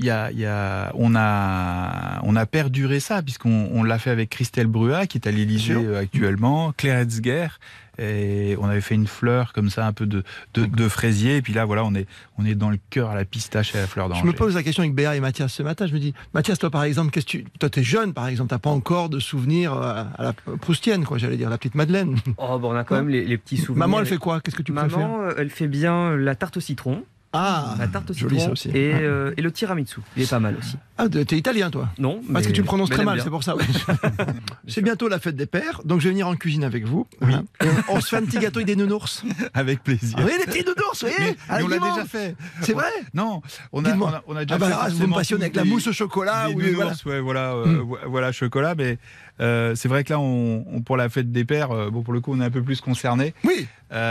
on a perduré ça, puisqu'on l'a fait avec Christelle Bruat, qui est à l'Élysée actuellement, Claire Hetzger. Et on avait fait une fleur comme ça, un peu de fraisier. Et puis là, voilà, on est dans le cœur à la pistache et à la fleur d'oranger. Je me pose la question avec Béa et Mathias ce matin. Je me dis, Mathias, toi par exemple, toi t'es jeune par exemple, t'as pas encore de souvenirs à la proustienne, quoi, j'allais dire, la petite Madeleine. On a quand même les petits souvenirs. Maman, elle fait quoi? Qu'est-ce que tu préfères? Maman, elle fait bien la tarte au citron. La tarte au citron ça aussi. et le tiramisu. Il est pas mal aussi. T'es italien, toi? Non. Parce que tu le prononces très mal, c'est pour ça. Ouais. C'est bientôt la fête des pères, donc je vais venir en cuisine avec vous. Oui. On se fait un petit gâteau avec des nounours. Avec plaisir. Oui, les petits nounours, vous voyez. Mais on l'a déjà fait. C'est vrai? Non, on a déjà fait. Vous me passionnez avec la mousse au chocolat. Nounours, voilà, chocolat, mais c'est vrai que là, pour la fête des pères, pour le coup, on est un peu plus concernés. Oui.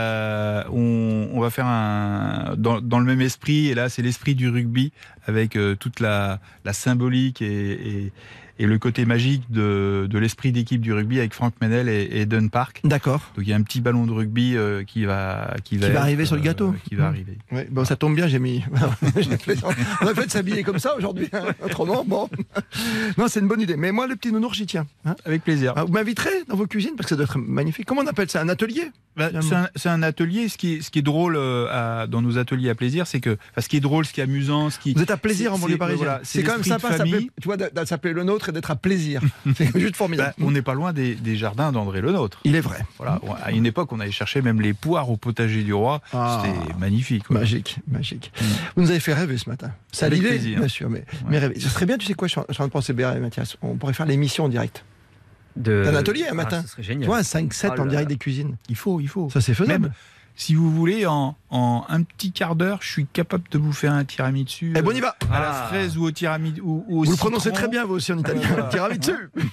On va faire dans le même esprit, et là, c'est l'esprit du rugby avec toute la symbolique et le côté magique de l'esprit d'équipe du rugby avec Franck Menel et Dunn Park. D'accord. Donc il y a un petit ballon de rugby qui va arriver sur le gâteau. Qui va arriver. Ouais, bon, ça tombe bien, j'ai mis. On a fait de s'habiller comme ça aujourd'hui. Autrement, bon. Non, c'est une bonne idée. Mais moi, le petit nounours, j'y tiens. Avec plaisir. Vous m'inviterez dans vos cuisines parce que ça doit être magnifique. Comment on appelle ça? Un atelier? C'est un atelier. Ce qui est drôle dans nos ateliers à plaisir, c'est que ce qui est drôle, ce qui est amusant, vous êtes à plaisir en banlieue parisienne. Voilà, c'est quand même sympa. Tu vois, de s'appeler le nôtre et d'être à plaisir. C'est juste formidable. On n'est pas loin des jardins d'André Le Nôtre. Il est vrai. Voilà. À une époque, on allait chercher même les poires au potager du roi. C'était magnifique. Quoi. Magique. Vous nous avez fait rêver ce matin. Ça avec l'idée, plaisir. bien sûr, mais rêver. Ce serait bien, tu sais quoi, je suis en train de penser, Béa et Mathias, on pourrait faire l'émission en direct. Un atelier un matin. Ce serait génial. Tu vois, un 5-7 en direct des cuisines. Il faut. Ça, c'est faisable. Même, si vous voulez, en un petit quart d'heure, je suis capable de vous faire un tiramisu. Eh bon, on y va. À la fraise ou au tiramisu. Ou au vous citron. le prononcez très bien, vous aussi, en italien. Tiramisu.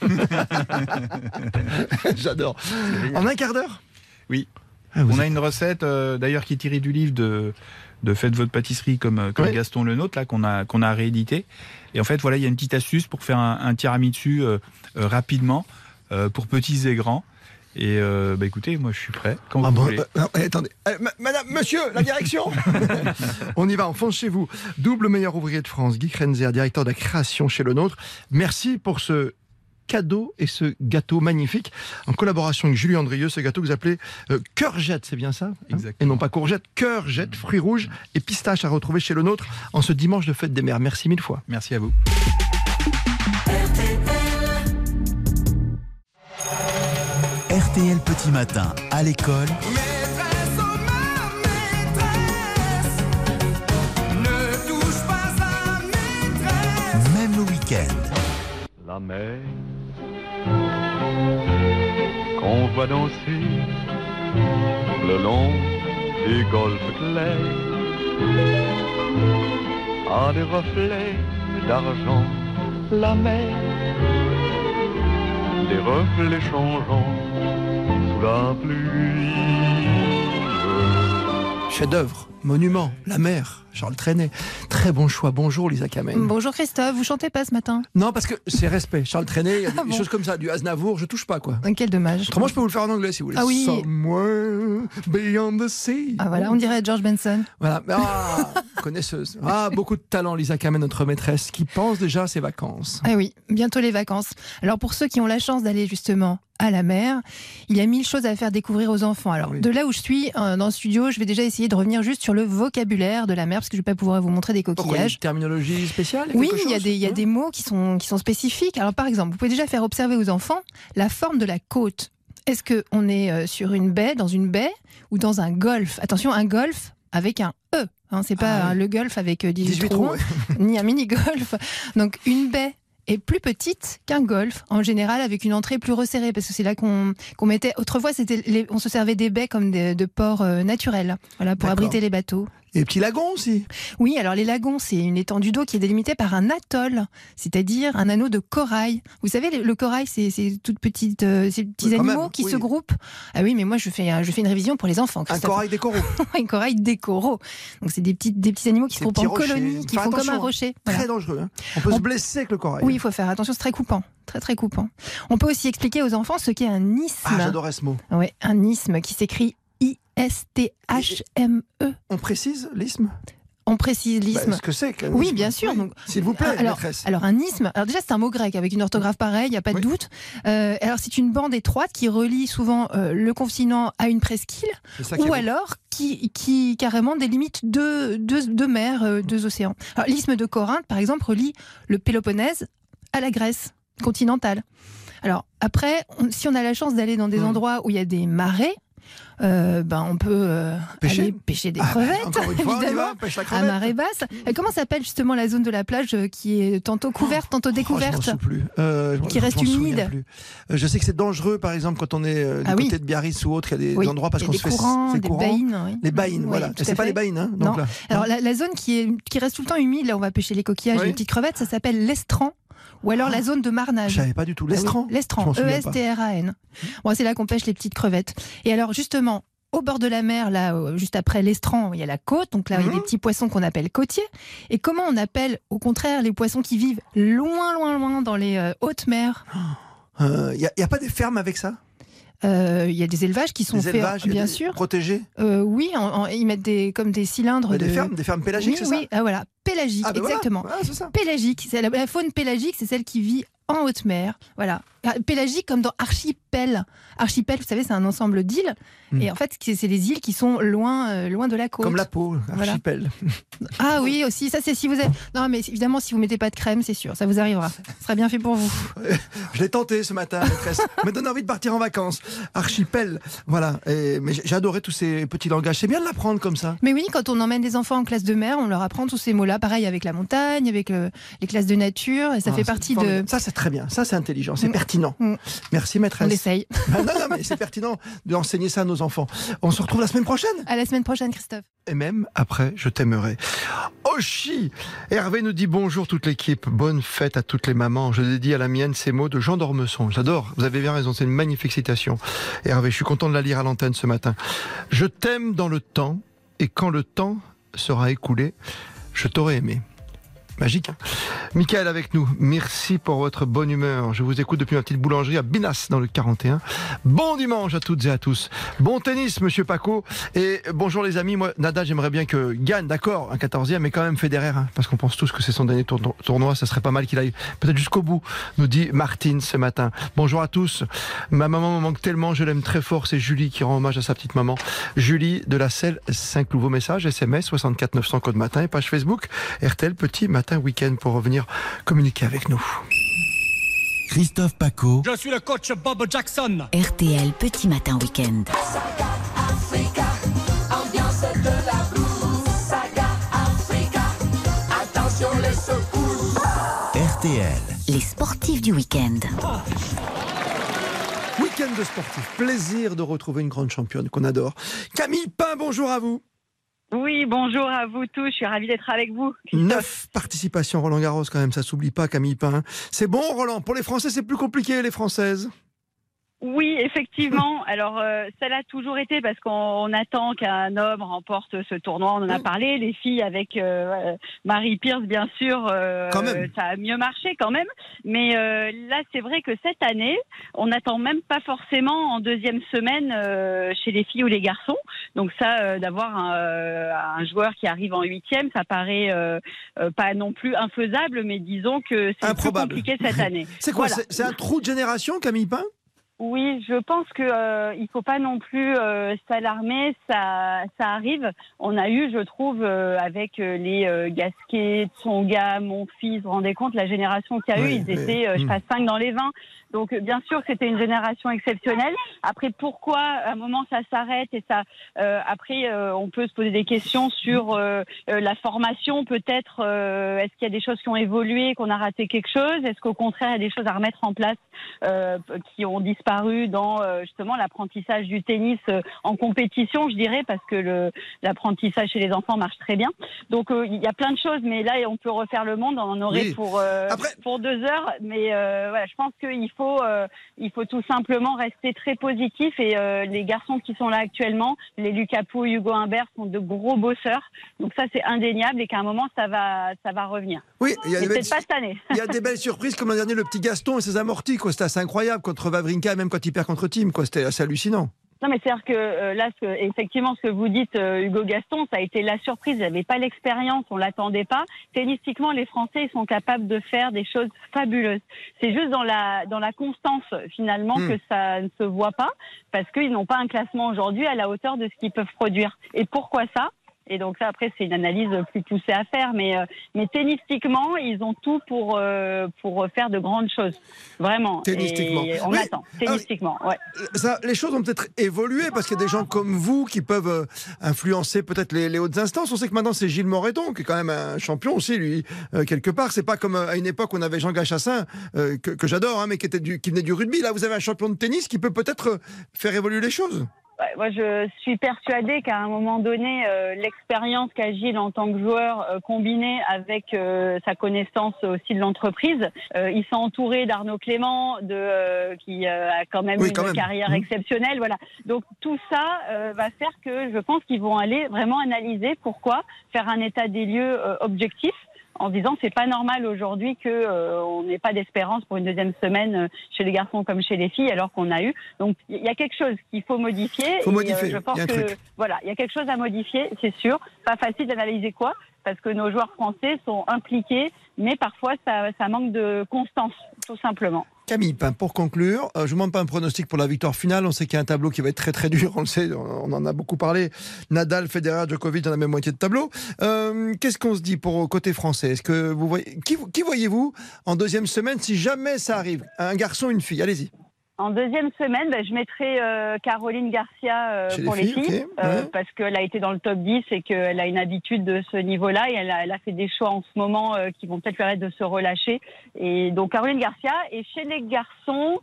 J'adore. En un quart d'heure? Oui. On a une recette, d'ailleurs, qui est tirée du livre de Faites votre pâtisserie comme Gaston Lenôtre, là, qu'on a réédité. Et en fait, voilà, il y a une petite astuce pour faire un tiramisu rapidement, pour petits et grands. Et écoutez, moi je suis prêt quand vous voulez. Attendez, madame, monsieur, la direction. On y va, on fonce chez vous. Double meilleur ouvrier de France, Guy Krenzer, directeur de la création chez Le Nôtre. Merci pour ce cadeau et ce gâteau magnifique en collaboration avec Julie Andrieux, ce gâteau que vous appelez Cœur-Jette, c'est bien ça? Exactement. Et non pas courgette, Cœur-Jette, fruits rouges et pistaches à retrouver chez Le Nôtre en ce dimanche de fête des mères. Merci mille fois. Merci à vous. RTL Petit Matin à l'école. Maîtresse, oh ma maîtresse, ne touche pas à maîtresse. Même le week-end. La mer qu'on voit danser le long des golfes clairs a des reflets d'argent. La mer, des reflets changeants sous la pluie. Chef-d'œuvre, monument, la mer, Charles Trenet. Très bon choix. Bonjour Lisa Kamen. Bonjour Christophe, vous chantez pas ce matin? Non, parce que c'est respect. Charles Trenet, il y a des choses comme ça, du Aznavour, je touche pas quoi. Quel dommage. Autrement, je peux vous le faire en anglais si vous voulez. Ah oui. Somewhere beyond the sea. Ah voilà, on dirait George Benson. Voilà. Connaisseuse. Beaucoup de talent, Lisa Kamen, notre maîtresse, qui pense déjà à ses vacances. Ah oui, bientôt les vacances. Alors pour ceux qui ont la chance d'aller justement à la mer. Il y a 1000 choses à faire découvrir aux enfants. Alors, de là où je suis, dans le studio, je vais déjà essayer de revenir juste sur le vocabulaire de la mer, parce que je ne vais pas pouvoir vous montrer des coquillages. Pourquoi, il y a une terminologie spéciale? Oui, il y a des mots qui sont spécifiques. Alors, par exemple, vous pouvez déjà faire observer aux enfants la forme de la côte. Est-ce qu'on est sur une baie, dans une baie, ou dans un golfe? Attention, un golfe avec un E. Hein, c'est pas le golfe avec 18 trous, ni un mini-golf. Donc, une baie est plus petite qu'un golfe, en général avec une entrée plus resserrée, parce que c'est là qu'on mettait... Autrefois, on se servait des baies comme de ports naturels, voilà, pour abriter les bateaux. Et les petits lagons aussi? Oui, alors les lagons, c'est une étendue d'eau qui est délimitée par un atoll, c'est-à-dire un anneau de corail. Vous savez, le corail, c'est toutes petites, ces petits animaux qui se groupent. Ah oui, mais moi, je fais une révision pour les enfants. Un corail des coraux. Un corail des coraux. Donc, c'est des petits animaux qui se groupent en colonies, qui font comme un rocher. Voilà. Très dangereux. Hein. On peut se blesser avec le corail. Oui, il faut faire attention, c'est très coupant. Très, très coupant. On peut aussi expliquer aux enfants ce qu'est un isthme. Ah, j'adorais ce mot. Oui, un isthme qui s'écrit I-S-T-H-M-E. On précise l'isthme? On précise l'isthme. Ce que c'est qu'un Oui, isthme. bien sûr. Oui. Donc, s'il vous plaît, maîtresse. Alors, un isthme, alors déjà, c'est un mot grec avec une orthographe pareille, il n'y a pas de doute. Alors, c'est une bande étroite qui relie souvent le continent à une presqu'île, ou alors qui carrément délimite deux mers, deux océans. Alors, l'isthme de Corinthe, par exemple, relie le Péloponnèse à la Grèce continentale. Alors, après, si on a la chance d'aller dans des endroits où il y a des marais, on peut aller pêcher des crevettes, évidemment, à marée basse. Comment s'appelle justement la zone de la plage qui est tantôt couverte, tantôt découverte, je m'en souviens plus. Qui reste humide. Je sais que c'est dangereux, par exemple, quand on est du côté de Biarritz ou autre, il y a des endroits parce qu'on se fait des baïnes. Oui. Les baïnes, voilà. C'est pas les baïnes, hein, non. Donc là. Alors la zone qui reste tout le temps humide, là on va pêcher les coquillages, les petites crevettes, ça s'appelle l'estran. Ou alors la zone de marnage. Je savais pas du tout. L'estran. L'estran, E-S-T-R-A-N. Bon, c'est là qu'on pêche les petites crevettes. Et alors justement, au bord de la mer, là, juste après l'estran, il y a la côte. Donc là, il y a des petits poissons qu'on appelle côtiers. Et comment on appelle, au contraire, les poissons qui vivent loin, loin, loin dans les hautes mers? Il n'y a pas des fermes avec ça? Il y a des élevages qui sont faits, bien sûr. Protégés? Oui, ils mettent comme des cylindres. Des fermes pélagiques, c'est ça? Oui, voilà. Pélagique, exactement. Voilà. C'est ça. Pélagique, c'est la faune pélagique, c'est celle qui vit en haute mer. Voilà. Pélagique comme dans archipel. Archipel, vous savez, c'est un ensemble d'îles. Et en fait, c'est les îles qui sont loin de la côte. Comme la peau, archipel. Voilà. Ah oui, aussi. Ça, c'est si vous avez... Non, mais évidemment, si vous mettez pas de crème, c'est sûr, ça vous arrivera. Ce sera bien fait pour vous. Je l'ai tenté ce matin, maîtresse. Me donne envie de partir en vacances. Archipel, voilà. Mais j'ai adoré tous ces petits langages. C'est bien de l'apprendre comme ça. Mais oui, quand on emmène des enfants en classe de mer, on leur apprend tous ces mots-là. Pareil avec la montagne, avec les classes de nature. Et ça fait partie de... Ça, c'est très bien. Ça, c'est intelligent. C'est pertinent. Merci, maîtresse. On essaye. Non, mais c'est pertinent d'enseigner ça à nos enfants. On se retrouve la semaine prochaine. À la semaine prochaine, Christophe. Et même après, je t'aimerai. Oshi! Hervé nous dit bonjour toute l'équipe. Bonne fête à toutes les mamans. Je dédie à la mienne ces mots de Jean d'Ormesson. J'adore. Vous avez bien raison. C'est une magnifique citation. Hervé, je suis content de la lire à l'antenne ce matin. Je t'aime dans le temps et quand le temps sera écoulé, je t'aurai aimé. Magique, hein. Michael avec nous, merci pour votre bonne humeur. Je vous écoute depuis ma petite boulangerie à Binas dans le 41. Bon dimanche à toutes et à tous. Bon tennis, monsieur Paco. Et bonjour les amis, moi Nadal, j'aimerais bien que gagne, d'accord, un 14e, mais quand même Federer, hein, parce qu'on pense tous que c'est son dernier tournoi, ça serait pas mal qu'il aille peut-être jusqu'au bout, nous dit Martine ce matin. Bonjour à tous. Ma maman me manque tellement, je l'aime très fort, c'est Julie qui rend hommage à sa petite maman. Julie de la Selle, 5 nouveaux messages, SMS 64 900 code matin et page Facebook RTL Petit Matin Week-end pour revenir communiquer avec nous. Christophe Paco. Je suis le coach Bob Jackson. RTL Petit Matin Week-end. Ambiance de la blues. Saga Africa. Attention les secousses. RTL. Les sportifs du week-end. Week-end de sportifs. Plaisir de retrouver une grande championne qu'on adore. Camille Pain, bonjour à vous. Oui, bonjour à vous tous, je suis ravie d'être avec vous. 9 participations Roland Garros quand même, ça s'oublie pas Camille Pain. C'est bon Roland, pour les Français c'est plus compliqué les Françaises. Oui, effectivement. Alors, ça l'a toujours été parce qu'on attend qu'un homme remporte ce tournoi. On en a parlé. Les filles avec Marie Pierce, bien sûr, ça a mieux marché quand même. Mais là, c'est vrai que cette année, on n'attend même pas forcément en deuxième semaine chez les filles ou les garçons. Donc ça, d'avoir un joueur qui arrive en huitième, ça paraît pas non plus infaisable, mais disons que c'est plus compliqué cette année. C'est quoi, c'est un trou de génération, Camille Pain ? Oui, je pense que il faut pas non plus s'alarmer. Ça arrive. On a eu, je trouve, avec les Gasquet, Tsonga, mon fils, vous vous rendez compte, la génération qu'il y a eu, ils étaient, je passe 5 dans les 20. Donc, bien sûr, c'était une génération exceptionnelle. Après, pourquoi à un moment ça s'arrête et ça après, on peut se poser des questions sur la formation, peut-être. Est-ce qu'il y a des choses qui ont évolué, qu'on a raté quelque chose? Est-ce qu'au contraire, il y a des choses à remettre en place qui ont disparu dans justement l'apprentissage du tennis en compétition, je dirais, parce que l'apprentissage chez les enfants marche très bien. Donc, il y a plein de choses, mais là, on peut refaire le monde. On en aurait pour 2 heures. Mais voilà, je pense qu'il faut tout simplement rester très positif. Et les garçons qui sont là actuellement, les Lucas Pouille, Hugo Humbert, sont de gros bosseurs. Donc ça, c'est indéniable et qu'à un moment, ça va revenir. Oui, peut-être pas cette année. Il y a des belles surprises, comme l'an dernier, le petit Gaston et ses amortis. C'était assez incroyable contre Wawrinka, même quand il perd contre Thiem. C'était assez hallucinant. Non, mais c'est-à-dire que là, effectivement, ce que vous dites, Hugo Gaston, ça a été la surprise. Il n'avait pas l'expérience, on l'attendait pas. Tennistiquement, les Français, ils sont capables de faire des choses fabuleuses. C'est juste dans la constance, finalement, que ça ne se voit pas, parce qu'ils n'ont pas un classement aujourd'hui à la hauteur de ce qu'ils peuvent produire. Et pourquoi ça ? Et donc ça, après, c'est une analyse plus poussée à faire. Mais tennistiquement, ils ont tout pour faire de grandes choses. Vraiment. Tennistiquement. Et on attend. Tennistiquement, ouais. Ça, les choses ont peut-être évolué parce qu'il y a des gens comme vous qui peuvent influencer peut-être les hautes instances. On sait que maintenant, c'est Gilles Moreton, qui est quand même un champion aussi, lui, quelque part. C'est pas comme à une époque où on avait Jean Gachassin, que j'adore, mais qui venait du rugby. Là, vous avez un champion de tennis qui peut peut-être faire évoluer les choses. Ouais, moi, je suis persuadée qu'à un moment donné, l'expérience qu'a Gilles en tant que joueur, combinée avec sa connaissance aussi de l'entreprise, il s'est entouré d'Arnaud Clément, qui a quand même une carrière exceptionnelle. Voilà. Donc tout ça va faire que je pense qu'ils vont aller vraiment analyser pourquoi, faire un état des lieux objectif. En disant c'est pas normal aujourd'hui que on n'ait pas d'espérance pour une deuxième semaine chez les garçons comme chez les filles, alors qu'on a eu. Donc il y a quelque chose qu'il faut modifier. Je pense que voilà, il y a quelque chose à modifier, c'est sûr. Pas facile d'analyser quoi, parce que nos joueurs français sont impliqués, mais parfois ça manque de constance, tout simplement. Camille Pain, pour conclure, je ne demande pas un pronostic pour la victoire finale. On sait qu'il y a un tableau qui va être très très dur, on le sait, on en a beaucoup parlé. Nadal, Federer, Djokovic dans la même moitié de tableau. Qu'est-ce qu'on se dit pour côté français? Est-ce que vous voyez, qui voyez-vous en deuxième semaine si jamais ça arrive? Un garçon, une fille, allez-y. En deuxième semaine, je mettrai Caroline Garcia pour les filles, parce qu'elle a été dans le top 10 et qu'elle a une habitude de ce niveau-là, et elle a fait des choix en ce moment qui vont peut-être permettre de se relâcher. Et donc Caroline Garcia. Et chez les garçons,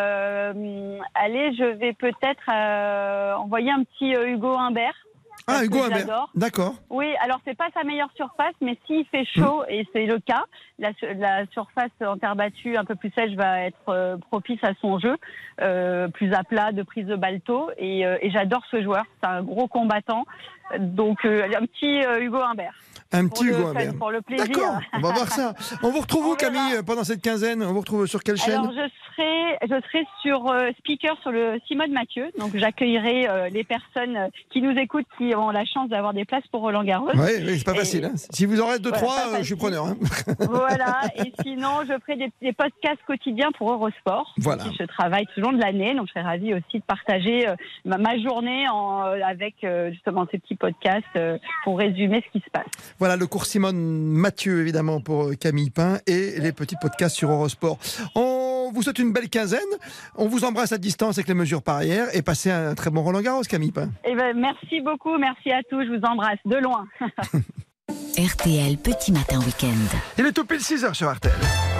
allez, je vais peut-être envoyer un petit Hugo Humbert. Ah, Hugo Humbert, d'accord. Oui, alors c'est pas sa meilleure surface, mais s'il fait chaud, et c'est le cas, la surface en terre battue un peu plus sèche va être propice à son jeu, plus à plat, de prise de balle tôt, et j'adore ce joueur, c'est un gros combattant, donc un petit Hugo Humbert. Un petit Hugo Humbert. Pour le plaisir. D'accord, on va voir ça. On vous retrouve où, Camille, pendant cette quinzaine? On vous retrouve sur quelle chaîne? Alors, je serai sur speaker sur le Simone Mathieu. Donc, j'accueillerai les personnes qui nous écoutent, qui ont la chance d'avoir des places pour Roland Garros. Oui, c'est pas facile. Hein. Si vous en restez 2-3, je suis preneur. Hein. Voilà. Et sinon, je ferai des podcasts quotidiens pour Eurosport. Voilà. Je travaille tout le long de l'année. Donc, je serais ravie aussi de partager ma journée avec justement ces petits podcasts pour résumer ce qui se passe. Voilà le cours Simone Mathieu, évidemment, pour Camille Pain, et les petits podcasts sur Eurosport. On vous souhaite une belle quinzaine. On vous embrasse à distance avec les mesures barrières, et passez un très bon Roland Garros, Camille Pain. Merci beaucoup, merci à tous, je vous embrasse de loin. RTL Petit Matin Week-end. Il est tout pile 6h sur RTL.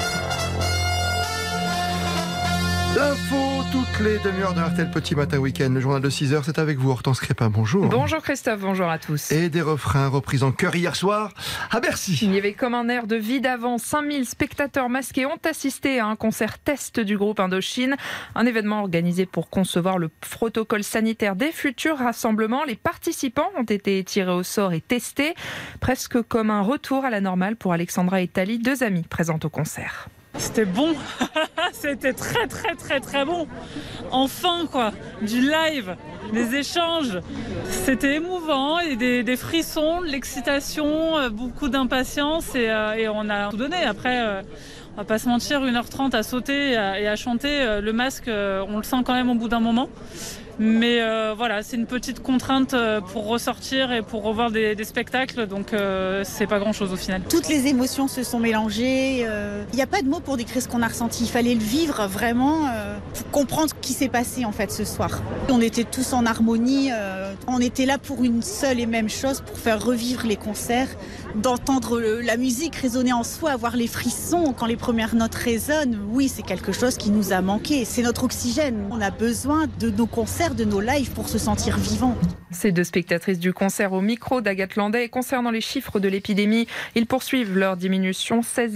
L'info toutes les demi-heures de RTL Petit Matin Week-end. Le journal de 6h, c'est avec vous, Hortense Crépin. Bonjour. Bonjour Christophe, bonjour à tous. Et des refrains repris en chœur hier soir à Bercy. Il y avait comme un air de vie d'avant. 5000 spectateurs masqués ont assisté à un concert test du groupe Indochine. Un événement organisé pour concevoir le protocole sanitaire des futurs rassemblements. Les participants ont été tirés au sort et testés. Presque comme un retour à la normale pour Alexandra et Tali, deux amies présentes au concert. C'était bon, c'était très bon. Enfin quoi, du live, des échanges. C'était émouvant, et des frissons, de l'excitation, beaucoup d'impatience, et on a tout donné. Après, On va pas se mentir, 1h30 à sauter et à chanter, le masque, on le sent quand même au bout d'un moment. Mais voilà, c'est une petite contrainte pour ressortir et pour revoir des spectacles, donc c'est pas grand-chose au final. Toutes les émotions se sont mélangées. Il n'y a pas de mots pour décrire ce qu'on a ressenti. Il fallait le vivre vraiment pour comprendre ce qui s'est passé en fait ce soir. On était tous en harmonie. On était là pour une seule et même chose, pour faire revivre les concerts, d'entendre la musique résonner en soi, avoir les frissons quand les premières notes résonnent. Oui, c'est quelque chose qui nous a manqué. C'est notre oxygène. On a besoin de nos concerts, de nos lives pour se sentir vivant. Ces deux spectatrices du concert au micro d'Agathe Landais. Et concernant les chiffres de l'épidémie, ils poursuivent leur diminution. 16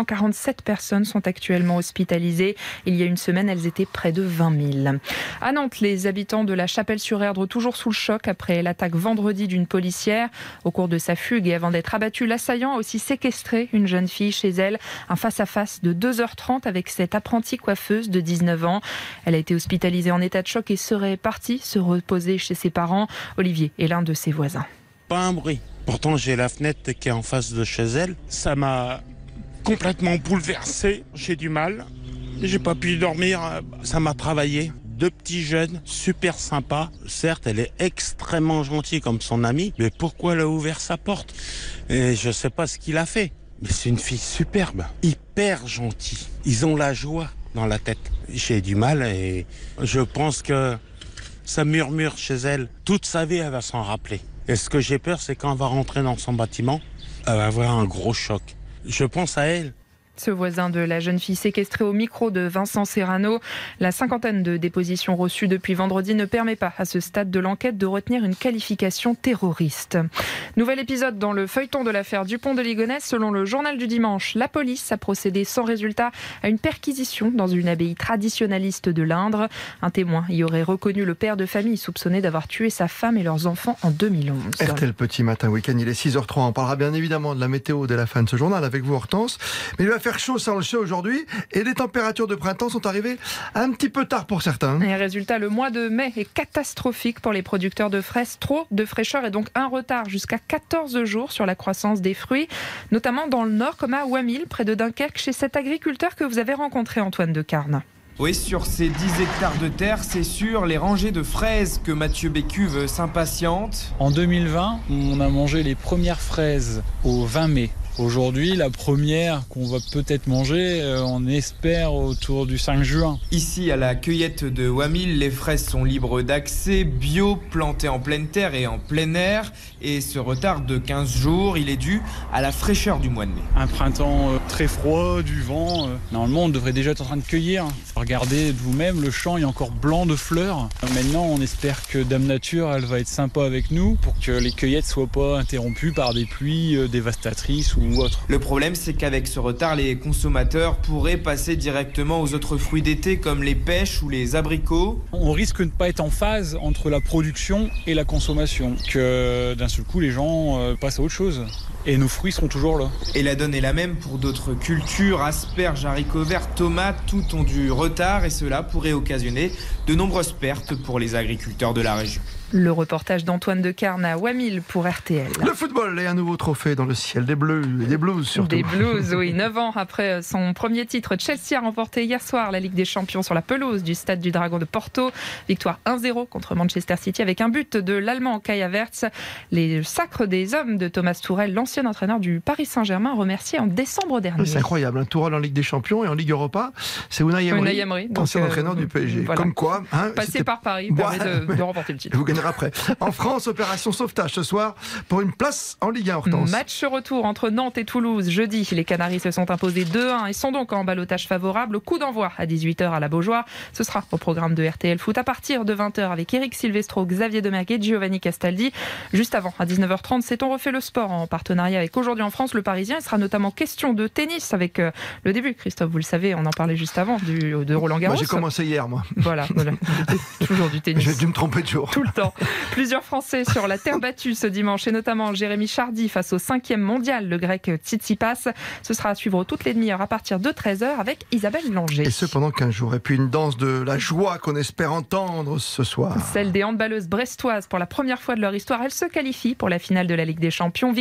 847 personnes sont actuellement hospitalisées. Il y a une semaine, elles étaient près de 20 000. À Nantes, les habitants de la Chapelle-sur-Erdre toujours sous le choc après l'attaque vendredi d'une policière. Au cours de sa fugue et avant d'être abattu, l'assaillant a aussi séquestré une jeune fille chez elle. Un face-à-face de 2h30 avec cette apprentie coiffeuse de 19 ans. Elle a été hospitalisée en état de choc et serait partie se reposer chez ses parents. Olivier est l'un de ses voisins. Pas un bruit. Pourtant, j'ai la fenêtre qui est en face de chez elle. Ça m'a complètement bouleversé. J'ai du mal. J'ai pas pu dormir. Ça m'a travaillé. Deux petits jeunes, super sympas. Certes, elle est extrêmement gentille comme son amie. Mais pourquoi elle a ouvert sa porte? Et je sais pas ce qu'il a fait. Mais c'est une fille superbe. Hyper gentille. Ils ont la joie dans la tête. J'ai du mal et je pense que ça murmure chez elle. Toute sa vie, elle va s'en rappeler. Et ce que j'ai peur, c'est quand elle va rentrer dans son bâtiment, elle va avoir un gros choc. Je pense à elle. Ce voisin de la jeune fille séquestrée au micro de Vincent Serrano. La cinquantaine de dépositions reçues depuis vendredi ne permet pas à ce stade de l'enquête de retenir une qualification terroriste. Nouvel épisode dans le feuilleton de l'affaire Dupont de Ligonnès. Selon le journal du dimanche, la police a procédé sans résultat à une perquisition dans une abbaye traditionnaliste de l'Indre. Un témoin y aurait reconnu le père de famille soupçonné d'avoir tué sa femme et leurs enfants en 2011. RTL Petit Matin Week-end, il est 6h03. On parlera bien évidemment de la météo dès la fin de ce journal avec vous Hortense. Mais il va faire chaud, ça on le sait aujourd'hui, et les températures de printemps sont arrivées un petit peu tard pour certains. Et résultat, le mois de mai est catastrophique pour les producteurs de fraises. Trop de fraîcheur et donc un retard jusqu'à 14 jours sur la croissance des fruits, notamment dans le nord comme à Wamil, près de Dunkerque, chez cet agriculteur que vous avez rencontré, Antoine Decarne. Oui, sur ces 10 hectares de terre, c'est sur les rangées de fraises que Mathieu Bécuve s'impatiente. En 2020, on a mangé les premières fraises au 20 mai. Aujourd'hui, la première qu'on va peut-être manger, on espère autour du 5 juin. Ici, à la cueillette de Wamil, les fraises sont libres d'accès, bio, plantées en pleine terre et en plein air. Et ce retard de 15 jours, il est dû à la fraîcheur du mois de mai. Un printemps très froid, du vent. Normalement, on devrait déjà être en train de cueillir. Regardez de vous-même, le champ est encore blanc de fleurs. Maintenant, on espère que Dame Nature, elle va être sympa avec nous pour que les cueillettes ne soient pas interrompues par des pluies dévastatrices ou autre. Le problème, c'est qu'avec ce retard, les consommateurs pourraient passer directement aux autres fruits d'été comme les pêches ou les abricots. On risque de ne pas être en phase entre la production et la consommation, que d'un seul coup les gens passent à autre chose. Et nos fruits seront toujours là. Et la donne est la même pour d'autres cultures, asperges, haricots verts, tomates, tout ont du retard et cela pourrait occasionner de nombreuses pertes pour les agriculteurs de la région. Le reportage d'Antoine Decarne à Wamil pour RTL. Le football et un nouveau trophée dans le ciel des Bleus et des Blues surtout. Des Blues, oui. 9 ans après son premier titre, Chelsea a remporté hier soir la Ligue des Champions sur la pelouse du Stade du Dragon de Porto. Victoire 1-0 contre Manchester City avec un but de l'Allemand Kai Havertz. Les sacres des hommes de Thomas Tuchel, l'ancien entraîneur du Paris Saint-Germain, remercié en décembre dernier. C'est incroyable, un Tuchel en Ligue des Champions et en Ligue Europa, c'est Unai Emery, ancien entraîneur du PSG. Voilà. Comme quoi, passer par Paris permet de remporter le titre. Vous gagnerez après. En France, opération sauvetage ce soir pour une place en Ligue 1, Hortense. Match retour entre Nantes et Toulouse jeudi. Les Canaries se sont imposés 2-1 et sont donc en ballottage favorable. Coup d'envoi à 18h à la Beaujoire. Ce sera au programme de RTL Foot à partir de 20h avec Eric Silvestro, Xavier Demergue et Giovanni Castaldi. Juste avant, à 19h30, c'est On refait le sport en partenariat avec Aujourd'hui en France, Le Parisien. Il sera notamment question de tennis avec le début. Christophe, vous le savez, on en parlait juste avant de Roland Garros. Moi, j'ai commencé hier, moi. Voilà. Toujours du tennis. J'ai dû me tromper de jour. Tout le temps. Plusieurs Français sur la terre battue ce dimanche et notamment Jérémy Chardy face au 5e mondial, le grec Tsitsipas. Ce sera à suivre toutes les demi-heures à partir de 13h avec Isabelle Langer. Et ce pendant 15 jours. Et puis une danse de la joie qu'on espère entendre ce soir. Celle des handballeuses brestoises pour la première fois de leur histoire. Elles se qualifient pour la finale de la Ligue des Champions. Victoire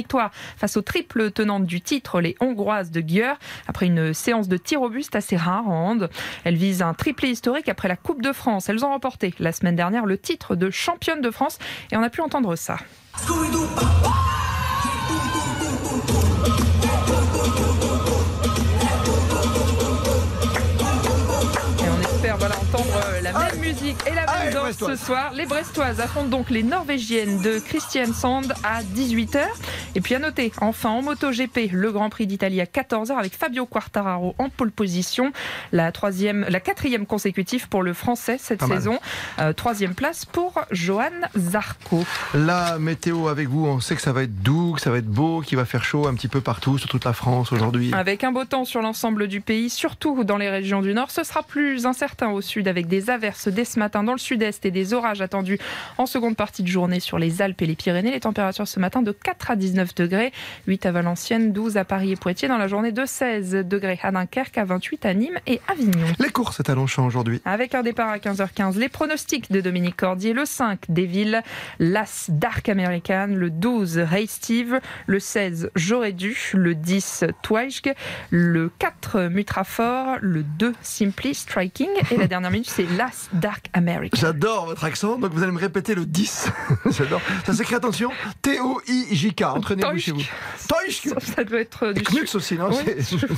face aux triples tenantes du titre, les Hongroises de Győr, après une séance de tir au buste assez rare en hand. Elles visent un triplé historique après la Coupe de France. Elles ont remporté la semaine dernière le titre de championne de France et on a pu entendre ça. Entendre la même musique et la même danse ce soir. Les Brestoises affrontent donc les Norvégiennes de Christian Sand à 18h. Et puis à noter, enfin en MotoGP, le Grand Prix d'Italie à 14h avec Fabio Quartararo en pole position. La quatrième consécutive pour le Français cette saison. Troisième place pour Johan Zarco. La météo avec vous, on sait que ça va être doux, que ça va être beau, qu'il va faire chaud un petit peu partout, sur toute la France aujourd'hui. Avec un beau temps sur l'ensemble du pays, surtout dans les régions du Nord. Ce sera plus incertain au sud avec des averses dès ce matin dans le sud-est et des orages attendus en seconde partie de journée sur les Alpes et les Pyrénées. Les températures ce matin de 4 à 19 degrés, 8 à Valenciennes, 12 à Paris et Poitiers. Dans la journée de 16 degrés à Dunkerque, à 28 à Nîmes et Avignon. Les courses à Longchamp aujourd'hui. Avec un départ à 15h15, les pronostics de Dominique Cordier, le 5 Deville, l'As Dark American, le 12 Ray Steve, le 16 J'aurais dû, le 10 Twijg, le 4 Mutrafort, le 2 Simply Striking et la dernière minute c'est Last Dark American. J'adore votre accent, donc vous allez me répéter le 10. J'adore. Ça s'écrit, attention, T-O-I-J-K. Entraînez-vous chez vous. Twijg. Ça doit être du Knuts aussi, non? Oui,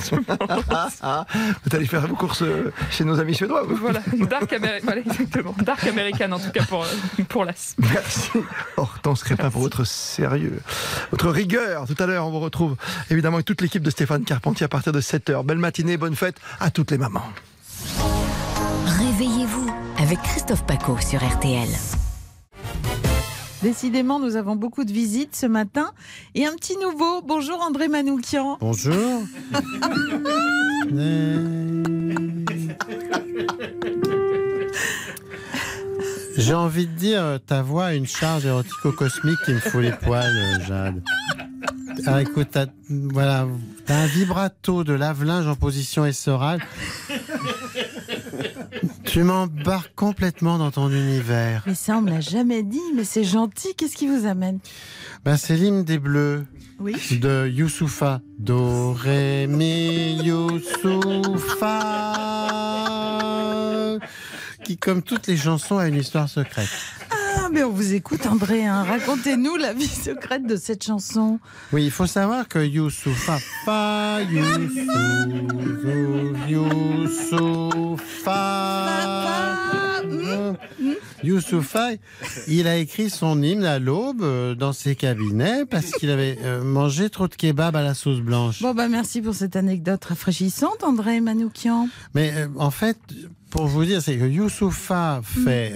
vous allez faire vos courses chez nos amis suédois. Voilà, Dark American, voilà, exactement. Dark American en tout cas pour l'As. Merci Hortense Crépin pour votre sérieux, votre rigueur. Tout à l'heure, on vous retrouve évidemment avec toute l'équipe de Stéphane Carpentier à partir de 7h. Belle matinée, bonne fête à toutes les mamans. Réveillez-vous avec Christophe Paco sur RTL. Décidément, nous avons beaucoup de visites ce matin. Et un petit nouveau. Bonjour André Manoukian. Bonjour. J'ai envie de dire, ta voix a une charge érotico-cosmique qui me fout les poils, Jade. Alors écoute, t'as un vibrato de lave-linge en position essorale. Tu m'embarques complètement dans ton univers. Mais ça, on me l'a jamais dit, mais c'est gentil. Qu'est-ce qui vous amène? C'est l'hymne des Bleus. Oui. De Youssoupha. Do, ré, mi, Youssoupha. Qui, comme toutes les chansons, a une histoire secrète. Ah, mais on vous écoute, André. Racontez-nous la vie secrète de cette chanson. Oui, il faut savoir que Youssoupha, Youssoupha, il a écrit son hymne à l'aube dans ses cabinets parce qu'il avait mangé trop de kebab à la sauce blanche. Bon, merci pour cette anecdote rafraîchissante, André Manoukian. Mais en fait, pour vous dire, c'est que Youssoupha fait...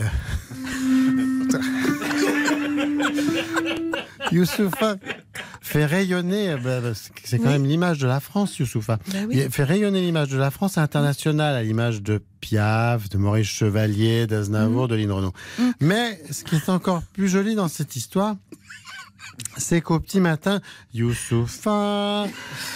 Youssoupha fait rayonner, c'est quand même l'image de la France, Youssoupha. Oui. Il fait rayonner l'image de la France internationale, à l'image de Piaf, de Maurice Chevalier, d'Aznavour, de Lynn Renaud. Mais ce qui est encore plus joli dans cette histoire, c'est qu'au petit matin, Youssoupha,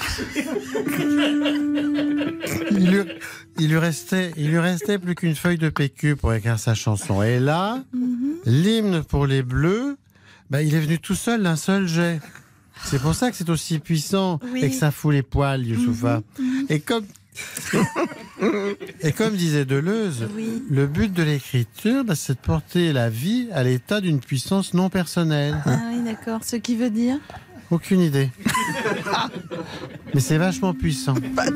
il lui restait plus qu'une feuille de PQ pour écrire sa chanson. Et là, l'hymne pour les Bleus, il est venu tout seul d'un seul jet. C'est pour ça que c'est aussi puissant et que ça fout les poils, Youssoupha. Et comme disait Deleuze, le but de l'écriture, c'est de porter la vie à l'état d'une puissance non personnelle. Ah oui, d'accord. Ce qui veut dire ? Aucune idée. Mais c'est vachement puissant.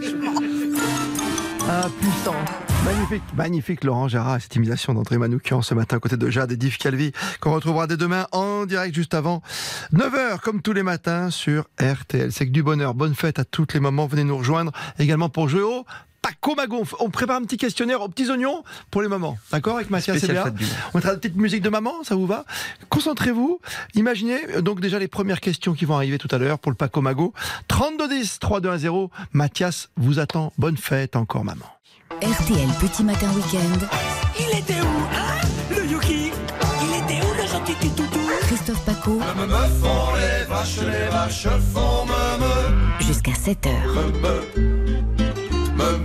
Ah, puissant. Magnifique Laurent Gérard, cette imitation d'André Manoukian ce matin à côté de Jade et d'Yves Calvi, qu'on retrouvera dès demain en direct juste avant 9h, comme tous les matins sur RTL. C'est que du bonheur, bonne fête à toutes les mamans. Venez nous rejoindre également pour jouer au Paco Magon. On prépare un petit questionnaire aux petits oignons pour les mamans. D'accord, avec Mathias et Léa. On mettra une petite musique de maman, ça vous va? Concentrez-vous. Imaginez donc déjà les premières questions qui vont arriver tout à l'heure pour le Paco Mago. 3210 3210. Mathias vous attend. Bonne fête encore, maman. RTL Petit Matin Week-end. Il était où, hein, le Yuki? Il était où, le gentil toutou? Christophe Paco. Me font les vaches font me. Jusqu'à 7h. Me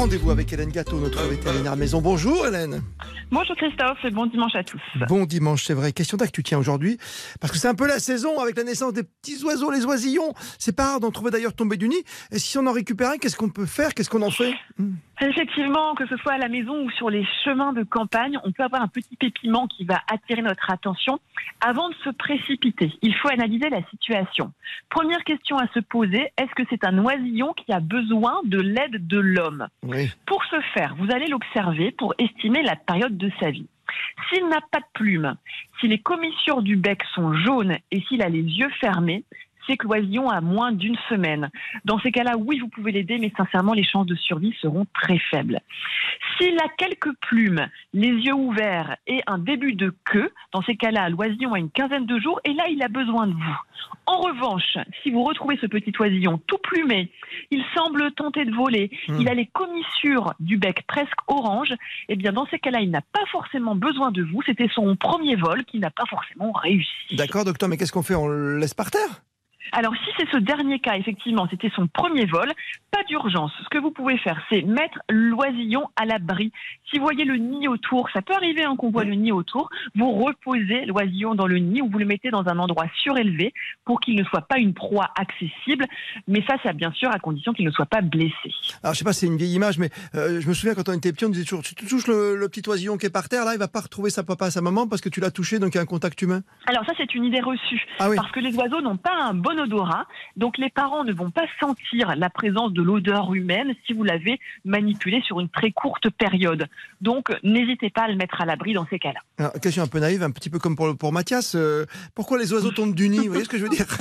Rendez-vous avec Hélène Gâteau, notre vétérinaire maison. Bonjour Hélène. Bonjour Christophe et bon dimanche à tous. Bon dimanche, c'est vrai. Question d'actu, tiens, aujourd'hui, parce que c'est un peu la saison avec la naissance des petits oiseaux, les oisillons. C'est pas rare d'en trouver d'ailleurs tombés du nid. Et si on en récupère un, qu'est-ce qu'on peut faire? Qu'est-ce qu'on en fait? Effectivement, que ce soit à la maison ou sur les chemins de campagne, on peut avoir un petit pépiment qui va attirer notre attention. Avant de se précipiter, il faut analyser la situation. Première question à se poser, est-ce que c'est un oisillon qui a besoin de l'aide de l'homme? Oui. Pour ce faire, vous allez l'observer pour estimer la période de sa vie. S'il n'a pas de plumes, si les commissures du bec sont jaunes et s'il a les yeux fermés, c'est que l'oisillon a moins d'une semaine. Dans ces cas-là, oui, vous pouvez l'aider, mais sincèrement, les chances de survie seront très faibles. S'il a quelques plumes, les yeux ouverts et un début de queue, dans ces cas-là, l'oisillon a une quinzaine de jours et là, il a besoin de vous. En revanche, si vous retrouvez ce petit oisillon tout plumé, il semble tenter de voler, il a les commissures du bec presque orange, eh bien, dans ces cas-là, il n'a pas forcément besoin de vous. C'était son premier vol qui n'a pas forcément réussi. D'accord, docteur, mais qu'est-ce qu'on fait? On le laisse par terre? Alors, si c'est ce dernier cas, effectivement, c'était son premier vol, pas d'urgence. Ce que vous pouvez faire, c'est mettre l'oisillon à l'abri. Si vous voyez le nid autour, ça peut arriver qu'on voit le nid autour, vous reposez l'oisillon dans le nid ou vous le mettez dans un endroit surélevé pour qu'il ne soit pas une proie accessible. Mais ça bien sûr à condition qu'il ne soit pas blessé. Alors, je sais pas, c'est une vieille image, mais je me souviens quand on était petit, on disait toujours, tu touches le petit oisillon qui est par terre, là, il va pas retrouver sa papa, sa maman parce que tu l'as touché, donc il y a un contact humain. Alors ça, c'est une idée reçue. Ah oui. Parce que les oiseaux n'ont pas un bon odorat, donc les parents ne vont pas sentir la présence de l'odeur humaine si vous l'avez manipulé sur une très courte période. Donc n'hésitez pas à le mettre à l'abri dans ces cas-là. Alors, question un peu naïve, un petit peu comme pour Mathias, pourquoi les oiseaux tombent du nid? Vous voyez ce que je veux dire?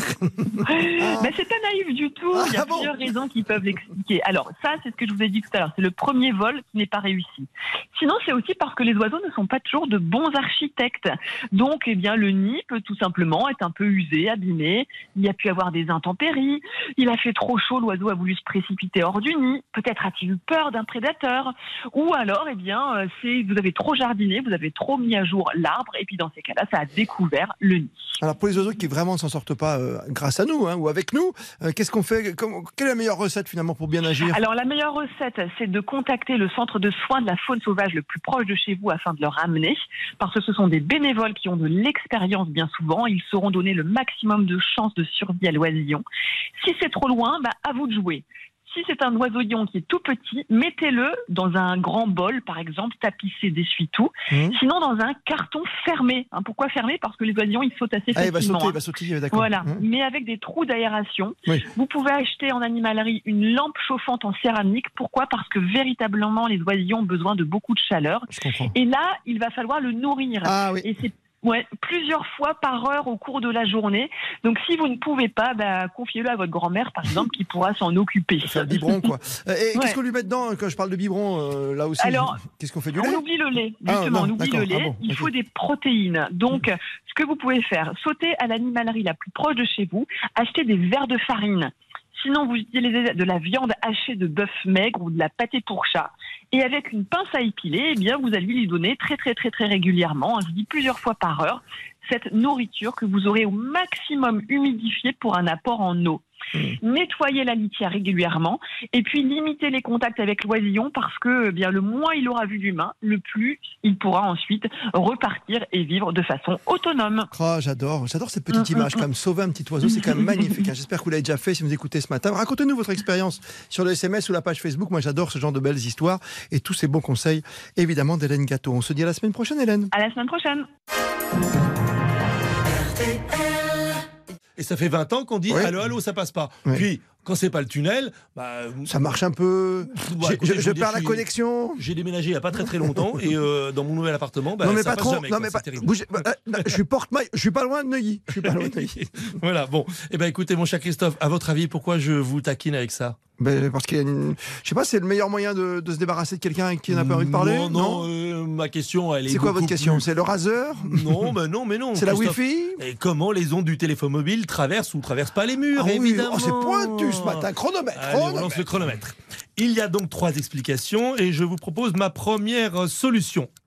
Mais c'est pas naïf du tout, il y a plusieurs raisons qui peuvent l'expliquer. Alors ça, c'est ce que je vous ai dit tout à l'heure, c'est le premier vol qui n'est pas réussi. Sinon, c'est aussi parce que les oiseaux ne sont pas toujours de bons architectes. Donc, eh bien, le nid peut tout simplement être un peu usé, abîmé, il y a pu avoir des intempéries, il a fait trop chaud, l'oiseau a voulu se précipiter hors du nid, peut-être a-t-il eu peur d'un prédateur, ou alors, eh bien, vous avez trop jardiné, vous avez trop mis à jour l'arbre, et puis dans ces cas-là, ça a découvert le nid. Alors, pour les oiseaux qui vraiment ne s'en sortent pas grâce à nous, ou avec nous, qu'est-ce qu'on fait? Quelle est la meilleure recette finalement pour bien agir? Alors, la meilleure recette, c'est de contacter le centre de soins de la faune sauvage le plus proche de chez vous afin de le ramener, parce que ce sont des bénévoles qui ont de l'expérience bien souvent, ils sauront donner le maximum de chances de survie à l'oisillon. Si c'est trop loin, à vous de jouer. Si c'est un oisillon qui est tout petit, mettez-le dans un grand bol, par exemple, tapissé d'essuie-tout. Sinon, dans un carton fermé. Pourquoi fermé? Parce que les oisillons, ils sautent assez facilement. Il va sauter, d'accord. Voilà, mais avec des trous d'aération. Oui. Vous pouvez acheter en animalerie une lampe chauffante en céramique. Pourquoi? Parce que véritablement, les oisillons ont besoin de beaucoup de chaleur. Je comprends. Et là, il va falloir le nourrir. Ah oui. Et c'est plusieurs fois par heure au cours de la journée. Donc, si vous ne pouvez pas, confiez-le à votre grand-mère, par exemple, qui pourra s'en occuper. Faire le biberon, quoi. Et qu'est-ce qu'on lui met dedans quand je parle de biberon, là aussi? Alors, qu'est-ce qu'on fait, du lait? On oublie le lait, justement, on oublie le lait. Il faut des protéines. Donc, ce que vous pouvez faire, sauter à l'animalerie la plus proche de chez vous, acheter des verres de farine. Sinon, vous utilisez de la viande hachée de bœuf maigre ou de la pâté pour chat. Et avec une pince à épiler, eh bien, vous allez lui donner très régulièrement, je dis plusieurs fois par heure, cette nourriture que vous aurez au maximum humidifiée pour un apport en eau. Nettoyez la litière régulièrement et puis limitez les contacts avec l'oisillon parce que le moins il aura vu d'humain, le plus il pourra ensuite repartir et vivre de façon autonome. Oh, j'adore cette petite image quand même. Sauver un petit oiseau, c'est quand même magnifique. J'espère que vous l'avez déjà fait si vous écoutez ce matin. Racontez-nous votre expérience sur le SMS ou la page Facebook. Moi j'adore ce genre de belles histoires et tous ces bons conseils évidemment d'Hélène Gâteau. On se dit à la semaine prochaine, Hélène. À la semaine prochaine. Et ça fait 20 ans qu'on dit allô, ça passe pas. Oui. Puis, quand c'est pas le tunnel, ça marche un peu. Je perds la connexion. J'ai déménagé il y a pas très longtemps et dans mon nouvel appartement, non mais ça pas passe trop. jamais. Non mais pas. Je suis pas loin de Neuilly. Voilà. Bon. Écoutez, mon cher Christophe, à votre avis, pourquoi je vous taquine avec ça? Parce qu'il y a je sais pas, c'est le meilleur moyen de se débarrasser de quelqu'un avec qui on n'a pas envie de parler. Non, ma question, elle est. C'est quoi votre question? C'est le raseur? Non, mais non. C'est la Wi-Fi? Et comment les ondes du téléphone mobile traversent ou traversent pas les murs? Évidemment. C'est pointu ce matin. Chronomètre. Allez, on lance le chronomètre. Il y a donc 3 explications et je vous propose ma première solution.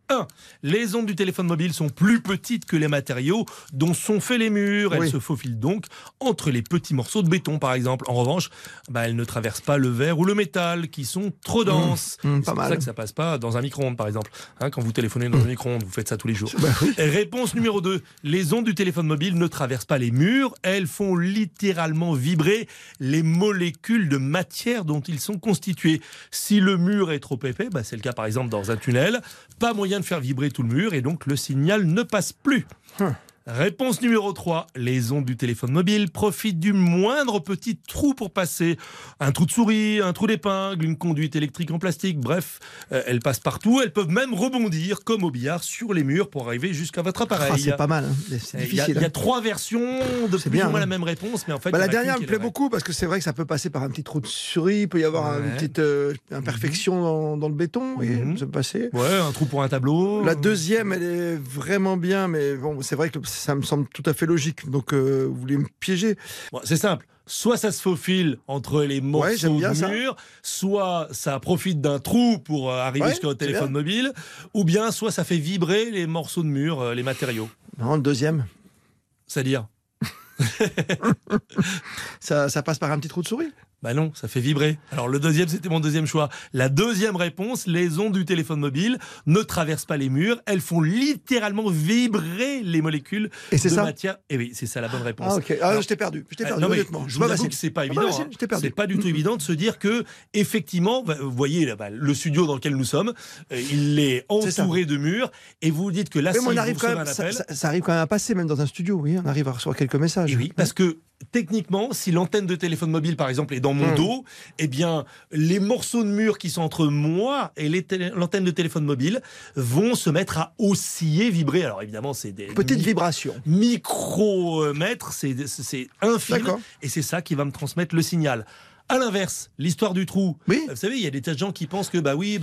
1. Les ondes du téléphone mobile sont plus petites que les matériaux dont sont faits les murs. Elles se faufilent donc entre les petits morceaux de béton, par exemple. En revanche, elles ne traversent pas le verre ou le métal, qui sont trop denses. C'est pour ça que ça passe pas dans un micro-ondes, par exemple. Quand vous téléphonez dans un micro-ondes, vous faites ça tous les jours. Réponse numéro 2. Les ondes du téléphone mobile ne traversent pas les murs. Elles font littéralement vibrer les molécules de matière dont ils sont constitués. Si le mur est trop épais, c'est le cas par exemple dans un tunnel, pas moyen de faire vibrer tout le mur et donc le signal ne passe plus. Réponse numéro 3. Les ondes du téléphone mobile profitent du moindre petit trou pour passer. Un trou de souris, un trou d'épingle, une conduite électrique en plastique, bref, elles passent partout. Elles peuvent même rebondir, comme au billard, sur les murs pour arriver jusqu'à votre appareil. C'est pas mal, c'est difficile. Il y a 3 versions de plus ou moins la même réponse, mais en fait... la dernière me plaît beaucoup, parce que c'est vrai que ça peut passer par un petit trou de souris, il peut y avoir une petite imperfection dans le béton, ça peut passer. Un trou pour un tableau. La deuxième, elle est vraiment bien, mais bon, c'est vrai que ça me semble tout à fait logique. Donc, vous voulez me piéger. C'est simple. Soit ça se faufile entre les morceaux de mur, soit ça profite d'un trou pour arriver jusqu'au téléphone mobile, ou bien soit ça fait vibrer les morceaux de mur, les matériaux. Non, le deuxième. C'est-à-dire ça passe par un petit trou de souris. Non, ça fait vibrer. Alors le deuxième, c'était mon deuxième choix. La deuxième réponse, les ondes du téléphone mobile ne traversent pas les murs, elles font littéralement vibrer les molécules de matière. Et oui, c'est ça la bonne réponse. Alors, je t'ai perdu, honnêtement. Je vous avoue que c'est pas évident. C'est pas du tout évident de se dire que, effectivement, vous voyez le studio dans lequel nous sommes, il est entouré de murs, et vous dites que là, si vous recevez un appel... Ça arrive quand même à passer, même dans un studio, oui, on arrive à recevoir quelques messages. Et oui, parce que techniquement, si l'antenne de téléphone mobile, par exemple, est dans mon dos, eh bien, les morceaux de mur qui sont entre moi et l'antenne de téléphone mobile vont se mettre à osciller, vibrer. Alors évidemment, c'est des petites vibrations, micromètres, c'est infime, et c'est ça qui va me transmettre le signal. À l'inverse, l'histoire du trou. Vous savez, il y a des tas de gens qui pensent que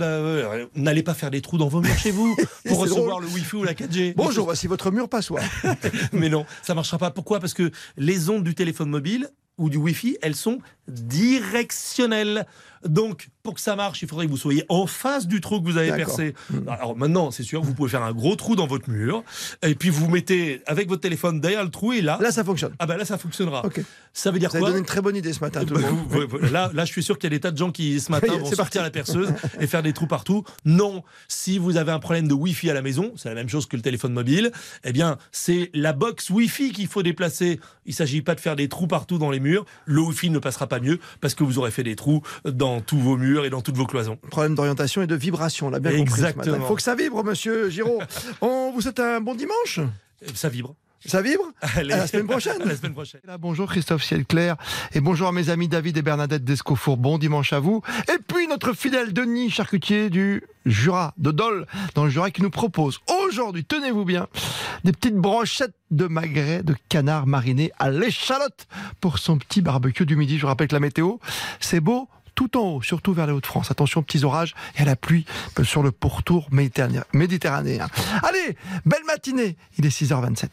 n'allez pas faire des trous dans vos murs chez vous pour recevoir le Wi-Fi ou la 4G. Bonjour, voici votre mur passoire. Mais non, ça marchera pas. Pourquoi ? Parce que les ondes du téléphone mobile ou du Wi-Fi, elles sont directionnelles. Donc, pour que ça marche, il faudrait que vous soyez en face du trou que vous avez percé. Alors maintenant, c'est sûr, vous pouvez faire un gros trou dans votre mur, et puis vous mettez avec votre téléphone derrière le trou, et là ça fonctionne. Là, ça fonctionnera. Ça veut dire quoi ? Vous avez donné une très bonne idée ce matin, tout le monde. Là, je suis sûr qu'il y a des tas de gens qui, ce matin, vont sortir la perceuse et faire des trous partout. Non, si vous avez un problème de Wi-Fi à la maison, c'est la même chose que le téléphone mobile, eh bien, c'est la box Wi-Fi qu'il faut déplacer. Il ne s'agit pas de faire des trous partout dans les murs. Le Wi-Fi ne passera pas mieux parce que vous aurez fait des trous dans tous vos murs et dans toutes vos cloisons. Problème d'orientation et de vibration, on l'a bien compris ce matin. Il faut que ça vibre, monsieur Giraud. On vous souhaite un bon dimanche. Ça vibre. Ça vibre ? Allez. À la semaine prochaine. À la semaine prochaine. Bonjour Christophe Cielclair et bonjour à mes amis David et Bernadette d'Escaufour. Bon dimanche à vous. Et puis notre fidèle Denis, charcutier du Jura, de Dole, dans le Jura, qui nous propose aujourd'hui, tenez-vous bien, des petites brochettes de magret de canard mariné à l'échalote pour son petit barbecue du midi. Je vous rappelle que la météo, c'est beau tout en haut, surtout vers les Hauts-de-France. Attention, petits orages et à la pluie sur le pourtour méditerranéen. Allez, belle matinée, il est 6h27.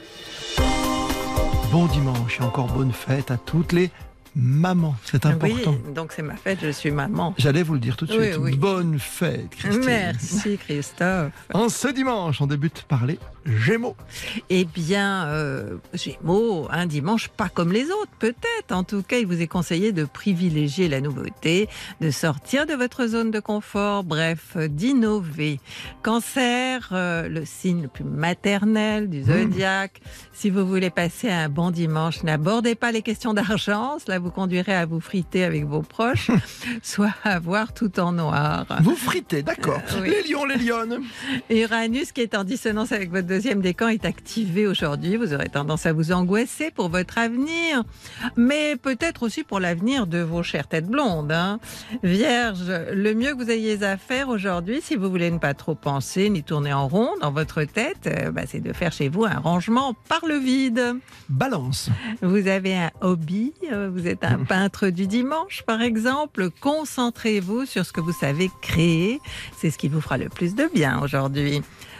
Bon dimanche et encore bonne fête à toutes les mamans, c'est important. Oui, donc c'est ma fête, je suis maman. J'allais vous le dire tout de suite. Oui. Bonne fête, Christine. Merci, Christophe. En ce dimanche, on débute par les Gémeaux. Eh bien, Gémeaux, un dimanche pas comme les autres, peut-être. En tout cas, il vous est conseillé de privilégier la nouveauté, de sortir de votre zone de confort, bref, d'innover. Cancer, le signe le plus maternel du zodiaque. Si vous voulez passer un bon dimanche, n'abordez pas les questions d'argent. Cela vous conduirait à vous friter avec vos proches, soit à voir tout en noir. Vous fritez, d'accord. Oui. Les lions, les lionnes. Uranus, qui est en dissonance avec votre deuxième décan, est activé aujourd'hui. Vous aurez tendance à vous angoisser pour votre avenir, mais peut-être aussi pour l'avenir de vos chères têtes blondes. Vierge, le mieux que vous ayez à faire aujourd'hui, si vous voulez ne pas trop penser ni tourner en rond dans votre tête, c'est de faire chez vous un rangement par le vide. Balance. Vous avez un hobby, vous êtes un peintre du dimanche par exemple, concentrez-vous sur ce que vous savez créer, c'est ce qui vous fera le plus de bien aujourd'hui.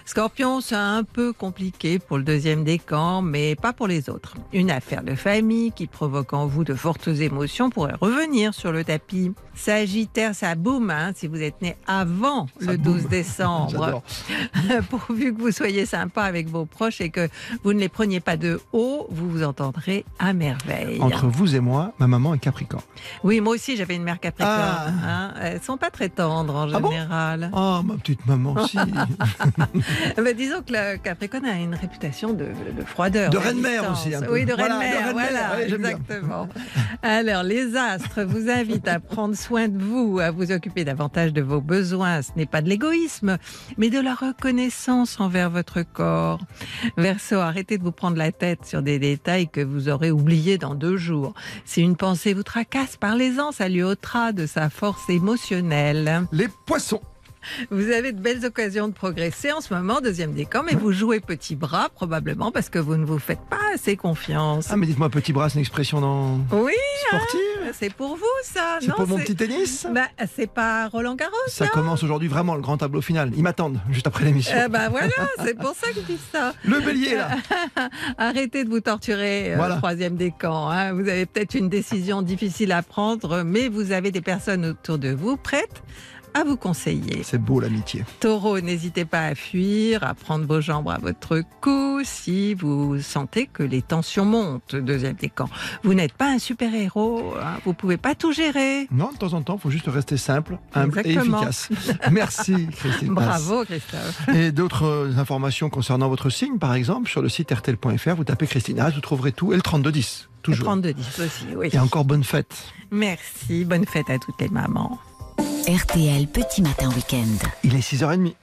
Scorpion, c'est un peu compliqué pour le deuxième décan, mais pas pour les autres. Une affaire de famille qui provoque en vous de fortes émotions pourrait revenir sur le tapis. Sagittaire, ça boum si vous êtes né avant le 12 décembre. Pourvu que vous soyez sympa avec vos proches et que vous ne les preniez pas de haut, vous vous entendrez à merveille. Entre vous et moi, ma maman est Capricorne. Oui, moi aussi j'avais une mère Capricorne. Elles sont pas très tendres en général. Oh, ma petite maman aussi. Disons que le Capricorne a une réputation de froideur. De reine-mère aussi. Un peu. Oui, de reine-mère, voilà, ouais, exactement. Alors, les astres vous invitent à prendre soin de vous, à vous occuper davantage de vos besoins. Ce n'est pas de l'égoïsme, mais de la reconnaissance envers votre corps. Verseau, arrêtez de vous prendre la tête sur des détails que vous aurez oubliés dans 2 jours. Si une pensée vous tracasse, parlez-en, ça lui ôtera de sa force émotionnelle. Les poissons. Vous avez de belles occasions de progresser en ce moment, deuxième décan, mais vous jouez petit bras probablement parce que vous ne vous faites pas assez confiance. Ah, mais dites-moi, petit bras, c'est une expression sportive. C'est pour vous ça. C'est pour mon petit tennis. C'est pas Roland Garros. Ça commence aujourd'hui vraiment le grand tableau final. Ils m'attendent juste après l'émission. Voilà, c'est pour ça que je dis ça. Le bélier là. Arrêtez de vous torturer, troisième décan. Vous avez peut-être une décision difficile à prendre, mais vous avez des personnes autour de vous prêtes à vous conseiller. C'est beau l'amitié. Taureau, n'hésitez pas à fuir, à prendre vos jambes à votre cou si vous sentez que les tensions montent. Deuxième décan. Vous n'êtes pas un super-héros, vous pouvez pas tout gérer. Non, de temps en temps, il faut juste rester simple, humble et efficace. Merci Christine. Bravo Christophe. Et d'autres informations concernant votre signe, par exemple, sur le site rtl.fr, vous tapez Christine Haas, vous trouverez tout, et le 3210. Toujours. Le 3210 aussi, oui. Et encore bonne fête. Merci, bonne fête à toutes les mamans. RTL Petit Matin Week-end. Il est 6h30.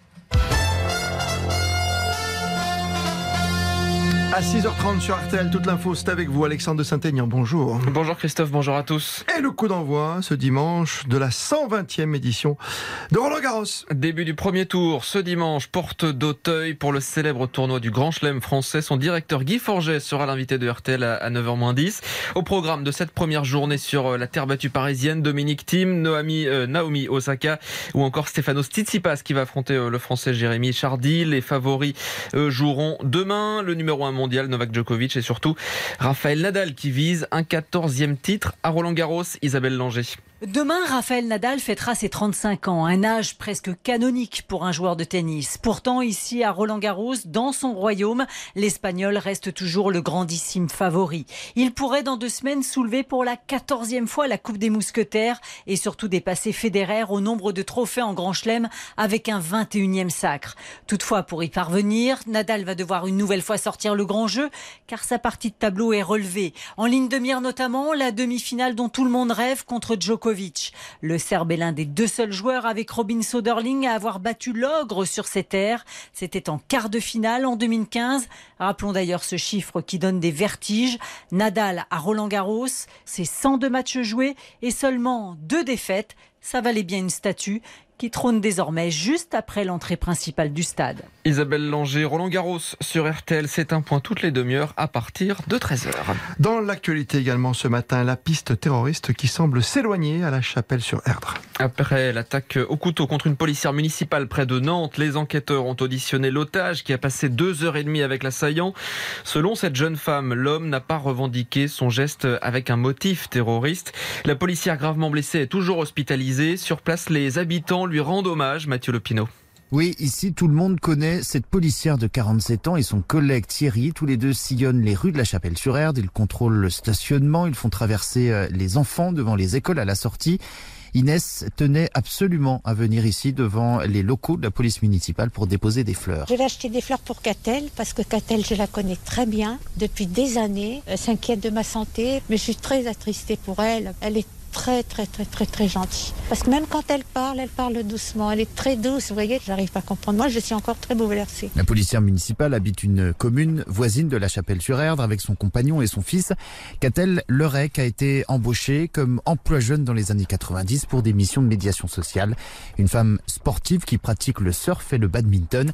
À 6h30 sur RTL, toute l'info, c'est avec vous, Alexandre de Saint-Aignan. Bonjour. Bonjour Christophe, bonjour à tous. Et le coup d'envoi, ce dimanche, de la 120e édition de Roland-Garros. Début du premier tour, ce dimanche, porte d'Auteuil pour le célèbre tournoi du Grand Chelem français. Son directeur Guy Forget sera l'invité de RTL à 9h-10. Au programme de cette première journée sur la terre battue parisienne, Dominic Thiem, Naomi Osaka ou encore Stefanos Tsitsipas qui va affronter le français Jérémy Chardy. Les favoris joueront demain. Le numéro 1 mondial Novak Djokovic et surtout Rafael Nadal qui vise un 14e titre à Roland-Garros. Isabelle Langer. Demain, Rafael Nadal fêtera ses 35 ans, un âge presque canonique pour un joueur de tennis. Pourtant, ici à Roland-Garros, dans son royaume, l'Espagnol reste toujours le grandissime favori. Il pourrait dans 2 semaines soulever pour la 14e fois la Coupe des Mousquetaires et surtout dépasser Federer au nombre de trophées en Grand Chelem avec un 21e sacre. Toutefois, pour y parvenir, Nadal va devoir une nouvelle fois sortir le grand jeu car sa partie de tableau est relevée. En ligne de mire notamment, la demi-finale dont tout le monde rêve contre Djokovic. Le Serbe est l'un des 2 seuls joueurs avec Robin Söderling à avoir battu l'ogre sur ses terres. C'était en quart de finale en 2015. Rappelons d'ailleurs ce chiffre qui donne des vertiges. Nadal à Roland-Garros, c'est 102 matchs joués et seulement 2 défaites. Ça valait bien une statue qui trône désormais juste après l'entrée principale du stade. Isabelle Langer, Roland-Garros sur RTL, c'est un point toutes les demi-heures à partir de 13h. Dans l'actualité également ce matin, la piste terroriste qui semble s'éloigner à la Chapelle-sur-Erdre. Après l'attaque au couteau contre une policière municipale près de Nantes, les enquêteurs ont auditionné l'otage qui a passé 2h30 avec l'assaillant. Selon cette jeune femme, l'homme n'a pas revendiqué son geste avec un motif terroriste. La policière gravement blessée est toujours hospitalisée. Sur place, les habitants lui rendent hommage. Mathieu Lepineau. Oui, ici, tout le monde connaît cette policière de 47 ans et son collègue Thierry. Tous les deux sillonnent les rues de la Chapelle-sur-Erdre. Ils contrôlent le stationnement. Ils font traverser les enfants devant les écoles à la sortie. Inès tenait absolument à venir ici devant les locaux de la police municipale pour déposer des fleurs. Je vais acheter des fleurs pour Catel parce que Catel, je la connais très bien depuis des années. Elle s'inquiète de ma santé, mais je suis très attristée pour elle. Elle est très gentille. Parce que même quand elle parle doucement. Elle est très douce, vous voyez, j'arrive pas à comprendre. Moi, je suis encore très bouleversée. La policière municipale habite une commune voisine de la Chapelle-sur-Erdre avec son compagnon et son fils. Catel Lerec a été embauchée comme emploi jeune dans les années 90 pour des missions de médiation sociale. Une femme sportive qui pratique le surf et le badminton.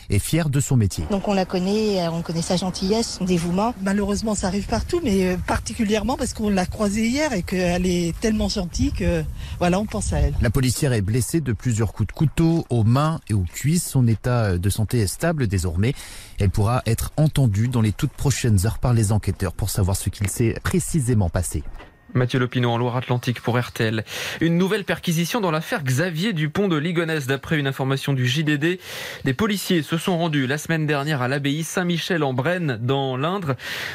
est fière de son métier. Donc on la connaît, on connaît sa gentillesse, son dévouement. Malheureusement ça arrive partout, mais particulièrement parce qu'on l'a croisée hier et qu'elle est tellement gentille que voilà, on pense à elle. La policière est blessée de plusieurs coups de couteau aux mains et aux cuisses. Son état de santé est stable désormais. Elle pourra être entendue dans les toutes prochaines heures par les enquêteurs pour savoir ce qu'il s'est précisément passé. Mathieu Lepineau en Loire-Atlantique pour RTL. Une nouvelle perquisition dans l'affaire Xavier Dupont de Ligonnès. D'après une information du JDD, des policiers se sont rendus la semaine dernière à l'abbaye Saint-Michel en Brenne, dans l'Indre,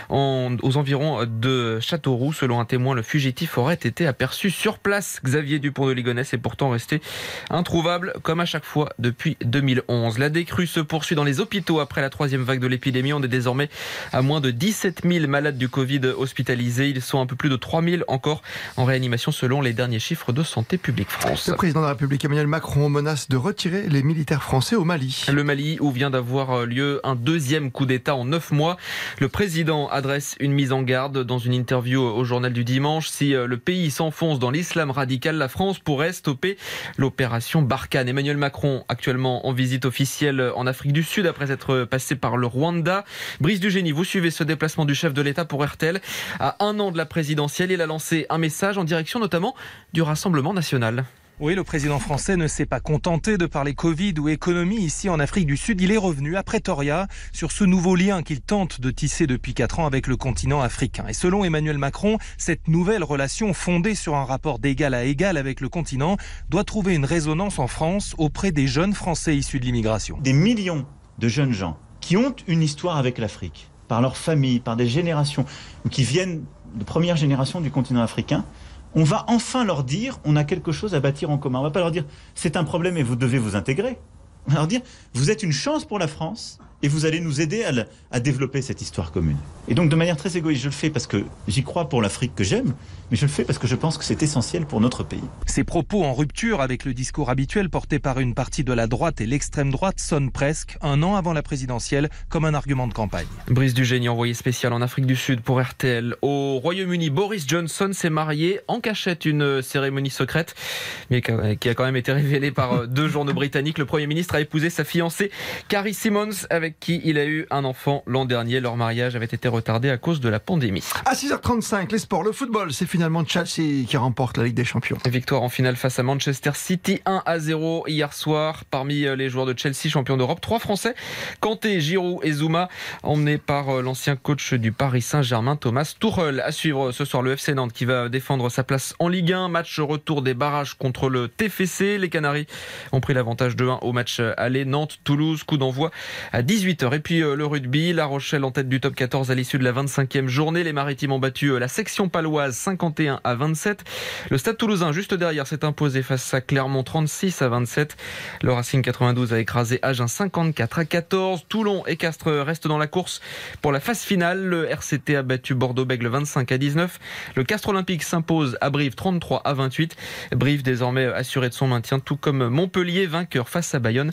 aux environs de Châteauroux. Selon un témoin, le fugitif aurait été aperçu sur place. Xavier Dupont de Ligonnès est pourtant resté introuvable, comme à chaque fois depuis 2011. La décrue se poursuit dans les hôpitaux après la 3e vague de l'épidémie. On est désormais à moins de 17 000 malades du Covid hospitalisés. Ils sont un peu plus de 3 000 encore en réanimation selon les derniers chiffres de Santé publique France. Le président de la République Emmanuel Macron menace de retirer les militaires français au Mali. Le Mali où vient d'avoir lieu un 2e coup d'État en 9 mois. Le président adresse une mise en garde dans une interview au journal du dimanche. Si le pays s'enfonce dans l'islam radical, la France pourrait stopper l'opération Barkhane. Emmanuel Macron actuellement en visite officielle en Afrique du Sud après être passé par le Rwanda. Brice Dugénie, vous suivez ce déplacement du chef de l'État pour RTL à 1 an de la présidentielle. Il a lancé un message en direction notamment du Rassemblement national. Oui, le président français ne s'est pas contenté de parler Covid ou économie ici en Afrique du Sud. Il est revenu à Pretoria sur ce nouveau lien qu'il tente de tisser depuis 4 ans avec le continent africain. Et selon Emmanuel Macron, cette nouvelle relation fondée sur un rapport d'égal à égal avec le continent doit trouver une résonance en France auprès des jeunes Français issus de l'immigration. Des millions de jeunes gens qui ont une histoire avec l'Afrique, par leur famille, par des générations, ou qui viennent de première génération du continent africain, on va enfin leur dire on a quelque chose à bâtir en commun. On ne va pas leur dire c'est un problème et vous devez vous intégrer. On va leur dire vous êtes une chance pour la France et vous allez nous aider à développer cette histoire commune. Et donc de manière très égoïste, je le fais parce que j'y crois pour l'Afrique que j'aime, mais je le fais parce que je pense que c'est essentiel pour notre pays. Ces propos en rupture avec le discours habituel porté par une partie de la droite et l'extrême droite sonnent presque, 1 an avant la présidentielle, comme un argument de campagne. Brice Dugénie, envoyé spécial en Afrique du Sud pour RTL. Au Royaume-Uni, Boris Johnson s'est marié en cachette, une cérémonie secrète, mais qui a quand même été révélée par 2 journaux britanniques. Le Premier ministre a épousé sa fiancée Carrie Simons, avec qui il a eu un enfant l'an dernier. Leur mariage avait été retardé à cause de la pandémie. À 6h35, les sports, le football, c'est finalement Chelsea qui remporte la Ligue des Champions. Victoire en finale face à Manchester City, 1-0 hier soir. Parmi les joueurs de Chelsea, champion d'Europe, 3 Français, Kanté, Giroud et Zouma, emmenés par l'ancien coach du Paris Saint-Germain, Thomas Tuchel. À suivre ce soir, le FC Nantes qui va défendre sa place en Ligue 1. Match retour des barrages contre le TFC. Les Canaries ont pris l'avantage de 1 au match aller. Nantes-Toulouse, coup d'envoi à 18h. Et puis le rugby, La Rochelle en tête du top 14 à l'issue de la 25e journée. Les Maritimes ont battu la section paloise 51-27. Le Stade Toulousain juste derrière s'est imposé face à Clermont 36-27. Le Racing 92 a écrasé Agen 54-14. Toulon et Castres restent dans la course pour la phase finale. Le RCT a battu Bordeaux-Bègles 25-19. Le Castres Olympique s'impose à Brive 33-28. Brive désormais assuré de son maintien, tout comme Montpellier, vainqueur face à Bayonne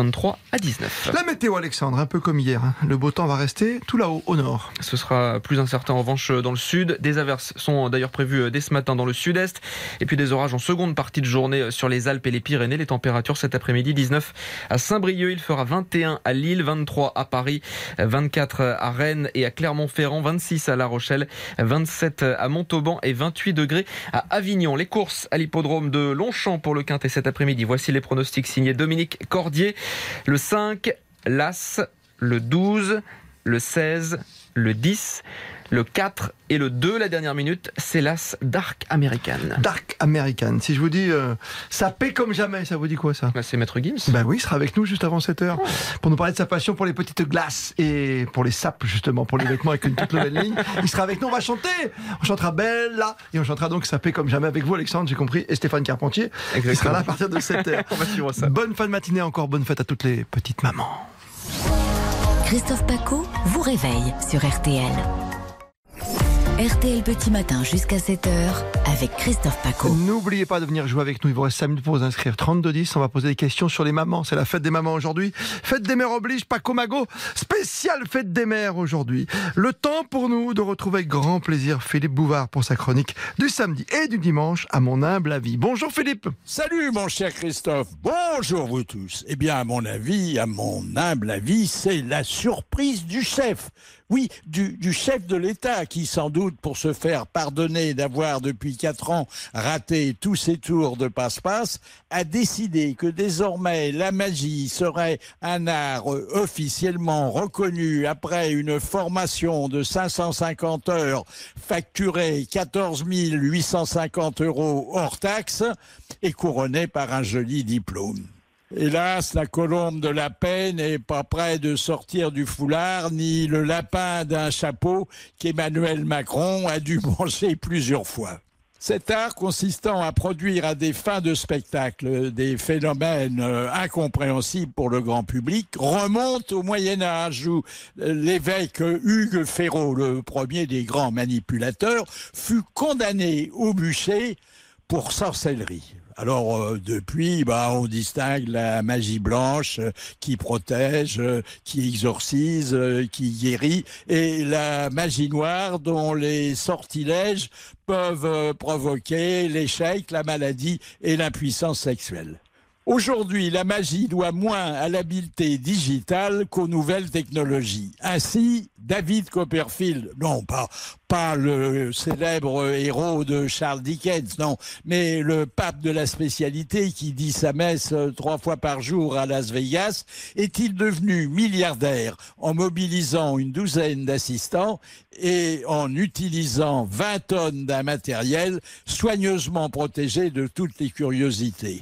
23-19. La météo, Alexandre, un peu comme hier. Le beau temps va rester tout là-haut, au nord. Ce sera plus incertain en revanche dans le sud. Des averses sont d'ailleurs prévues dès ce matin dans le sud-est. Et puis des orages en seconde partie de journée sur les Alpes et les Pyrénées. Les températures cet après-midi, 19 à Saint-Brieuc. Il fera 21 à Lille, 23 à Paris, 24 à Rennes et à Clermont-Ferrand, 26 à La Rochelle, 27 à Montauban et 28 degrés à Avignon. Les courses à l'hippodrome de Longchamp pour le Quintet cet après-midi. Voici les pronostics signés Dominique Cordier. Le 5, l'As, le 12, le 16, le 10, le 4 et le 2. La dernière minute, c'est l'As Dark American. Dark American. Si je vous dis ça paie comme jamais, ça vous dit quoi ça? C'est Maître Gims. Oui, il sera avec nous juste avant 7h pour nous parler de sa passion pour les petites glaces et pour les sapes, justement, pour les vêtements avec une toute nouvelle ligne. Il sera avec nous, on va chanter. On chantera Bella et on chantera donc ça paie comme jamais avec vous, Alexandre, j'ai compris, et Stéphane Carpentier. Exactement. Il sera là à partir de 7h. On va suivre ça. Bonne fin de matinée encore, bonne fête à toutes les petites mamans. Christophe Paco vous réveille sur RTL. RTL Petit Matin jusqu'à 7h avec Christophe Paco. N'oubliez pas de venir jouer avec nous, il vous reste 5 minutes pour vous inscrire. 3210, on va poser des questions sur les mamans. C'est la fête des mamans aujourd'hui. Fête des mères oblige, Paco Mago, spéciale fête des mères aujourd'hui. Le temps pour nous de retrouver avec grand plaisir Philippe Bouvard pour sa chronique du samedi et du dimanche à mon humble avis. Bonjour Philippe. Salut mon cher Christophe, bonjour vous tous. Eh bien à mon humble avis, c'est la surprise du chef. Oui, du chef de l'État qui, sans doute, pour se faire pardonner d'avoir depuis 4 ans raté tous ses tours de passe-passe, a décidé que désormais la magie serait un art officiellement reconnu après une formation de 550 heures facturée 14 850 € hors taxe et couronnée par un joli diplôme. Hélas, la colombe de la paix n'est pas près de sortir du foulard, ni le lapin d'un chapeau qu'Emmanuel Macron a dû manger plusieurs fois. Cet art consistant à produire à des fins de spectacle des phénomènes incompréhensibles pour le grand public remonte au Moyen-Âge où l'évêque Hugues Féraud, le premier des grands manipulateurs, fut condamné au bûcher pour sorcellerie. Alors depuis, on distingue la magie blanche qui protège, qui exorcise, qui guérit, et la magie noire dont les sortilèges peuvent provoquer l'échec, la maladie et l'impuissance sexuelle. Aujourd'hui, la magie doit moins à l'habileté digitale qu'aux nouvelles technologies. Ainsi, David Copperfield, non pas le célèbre héros de Charles Dickens, non, mais le pape de la spécialité qui dit sa messe 3 fois par jour à Las Vegas, est-il devenu milliardaire en mobilisant une douzaine d'assistants et en utilisant 20 tonnes d'un matériel soigneusement protégé de toutes les curiosités.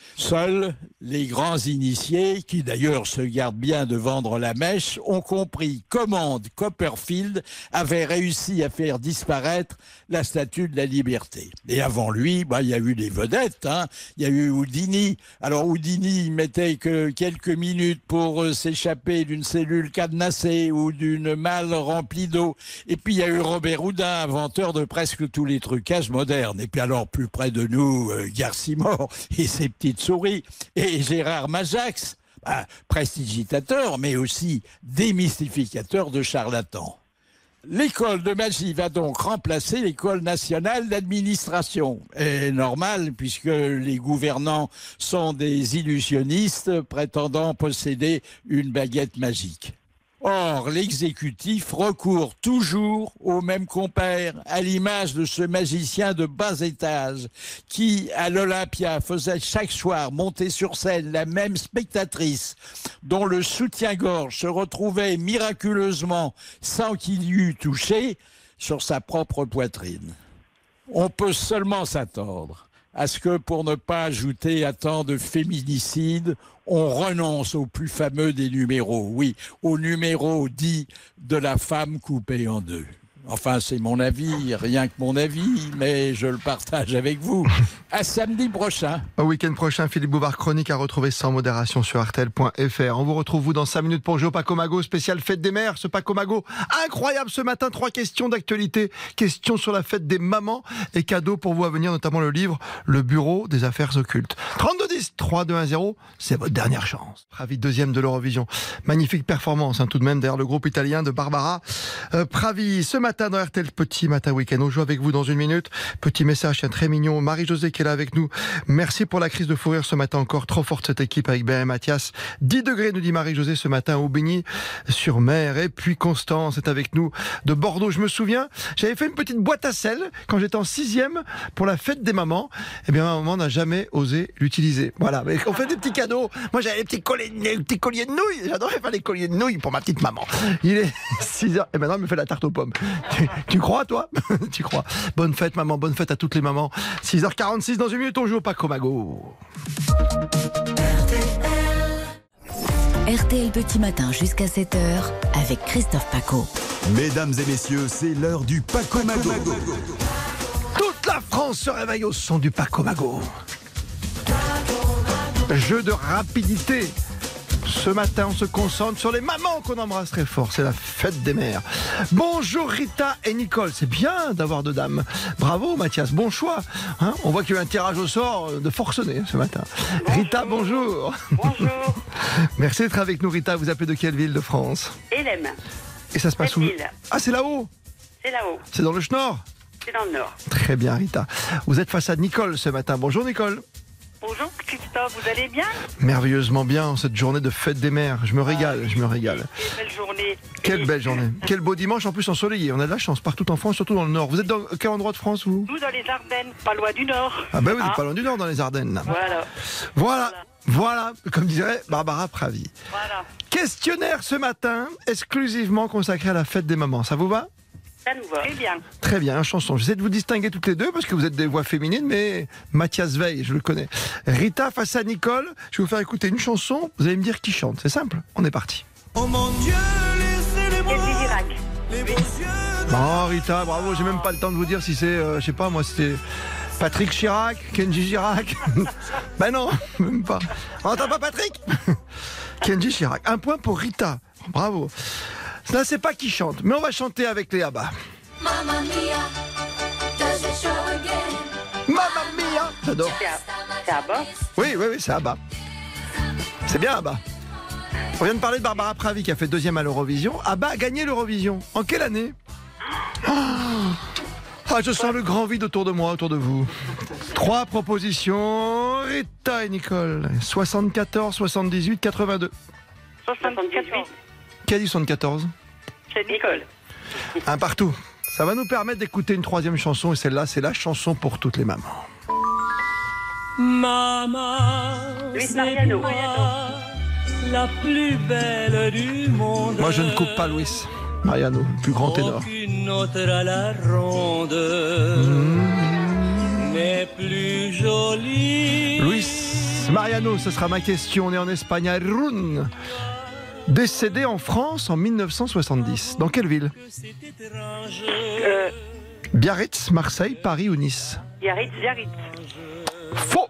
Seuls les grands initiés, qui d'ailleurs se gardent bien de vendre la mèche, ont compris comment Copperfield avait réussi à faire disparaître la statue de la liberté. Et avant lui, il y a eu des vedettes, il y a eu Houdini. Alors Houdini, il mettait que quelques minutes pour s'échapper d'une cellule cadenassée ou d'une malle remplie d'eau. Et puis il y a eu Robert Houdin, inventeur de presque tous les trucages modernes. Et puis alors plus près de nous, Garcimore et ses petites souris, et Gérard Majax, prestidigitateur, mais aussi démystificateur de charlatans. L'école de magie va donc remplacer l'école nationale d'administration. Et normal, puisque les gouvernants sont des illusionnistes prétendant posséder une baguette magique. Or, l'exécutif recourt toujours au même compère, à l'image de ce magicien de bas étage qui, à l'Olympia, faisait chaque soir monter sur scène la même spectatrice dont le soutien-gorge se retrouvait miraculeusement, sans qu'il y eût touché, sur sa propre poitrine. On peut seulement s'attendre à ce que, pour ne pas ajouter à tant de féminicides, on renonce au plus fameux des numéros, oui, au numéro dit de la femme coupée en deux. Enfin, c'est mon avis, rien que mon avis, mais je le partage avec vous. À samedi prochain. Au week-end prochain, Philippe Bouvard, chronique à retrouver sans modération sur RTL.fr. On vous retrouve dans 5 minutes pour jouer au Paco Mago, spécial fête des mères. Ce Paco Mago, incroyable ce matin, 3 questions d'actualité, questions sur la fête des mamans et cadeaux pour vous à venir, notamment le livre Le Bureau des Affaires Occultes. 3210 3210, c'est votre dernière chance. Pravi, 2e de l'Eurovision. Magnifique performance, tout de même, derrière le groupe italien de Barbara Pravi. Ce matin, dans RTL Petit Matin Week-end. On joue avec vous dans 1 minute. Petit message, très mignon. Marie-Josée qui est là avec nous. Merci pour la crise de fou rire ce matin encore. Trop forte cette équipe avec Ben et Mathias. 10 degrés, nous dit Marie-Josée ce matin au Aubigny-sur-Mer. Et puis Constance est avec nous de Bordeaux. Je me souviens, j'avais fait une petite boîte à sel quand j'étais en 6e pour la fête des mamans. Eh bien, ma maman n'a jamais osé l'utiliser. Voilà. Mais on fait des petits cadeaux. Moi, j'avais les petits colliers de nouilles. J'adorais faire les colliers de nouilles pour ma petite maman. Il est 6h. Et maintenant, elle me fait la tarte aux pommes. Tu crois, toi? Tu crois? Bonne fête, maman, bonne fête à toutes les mamans. 6h46, dans 1 minute, on joue au Paco Mago. RTL Petit Matin jusqu'à 7h avec Christophe Paco. Mesdames et messieurs, c'est l'heure du Paco Mago. Toute la France se réveille au son du Paco Mago. Jeu de rapidité. Ce matin, on se concentre sur les mamans qu'on embrasse très fort. C'est la fête des mères. Bonjour Rita et Nicole. C'est bien d'avoir deux dames. Bravo Mathias, bon choix. Hein, on voit qu'il y a eu un tirage au sort de forcené ce matin. Bonjour. Rita, bonjour. Bonjour. Merci d'être avec nous Rita. Vous appelez de quelle ville de France? Hélène. Et ça se passe où? Ah, c'est là-haut? C'est là-haut. C'est dans le Schnorr? C'est dans le Nord. Très bien Rita. Vous êtes face à Nicole ce matin. Bonjour Nicole. Bonjour Christophe, vous allez bien? Merveilleusement bien en cette journée de fête des mères. Je me régale, je me régale. Quelle belle journée. Quelle belle journée. Quel beau dimanche en plus ensoleillé. On a de la chance partout en France, surtout dans le Nord. Vous êtes dans quel endroit de France vous? Nous dans les Ardennes, pas loin du Nord. Ah ben oui, vous êtes pas loin du Nord dans les Ardennes. Voilà, comme dirait Barbara Pravi. Voilà. Questionnaire ce matin, exclusivement consacré à la fête des mamans. Ça vous va? Ça nous va. Très bien. Très bien, chanson. J'essaie de vous distinguer toutes les deux parce que vous êtes des voix féminines, mais Mathias Veil, je le connais. Rita face à Nicole, je vais vous faire écouter une chanson, vous allez me dire qui chante. C'est simple, on est parti. Oh mon Dieu, laissez-les-moi. Les beaux yeux. Oh Rita, bravo, j'ai même pas le temps de vous dire si c'est, je sais pas moi, c'était Patrick Chirac, Kenji Girac. Ben non, même pas. On n'entend pas Patrick. Kenji Chirac. Un point pour Rita, bravo. Là, c'est pas qui chante, mais on va chanter avec les ABBA. Mamma mia, does it show again? Mamma mia, j'adore. C'est ABBA? Oui, c'est ABBA. C'est bien ABBA. On vient de parler de Barbara Pravi qui a fait 2e à l'Eurovision. ABBA a gagné l'Eurovision. En quelle année? Ah, je sens le grand vide autour de moi, autour de vous. 3 propositions. Rita et Nicole. 74, 78, 82. 78. Qui a dit 74? C'est Nicole. Un partout. Ça va nous permettre d'écouter une 3e chanson et celle-là, c'est la chanson pour toutes les mamans. Maman, Luis Mariano. La plus belle du monde. Moi, je ne coupe pas Luis Mariano, plus grand ténor. Aucune autre à la ronde n'est plus jolie. Luis Mariano, ce sera ma question. On est en Espagne, à Irún. Décédé en France en 1970. Dans quelle ville? Biarritz, Marseille, Paris ou Nice? Biarritz. Faux.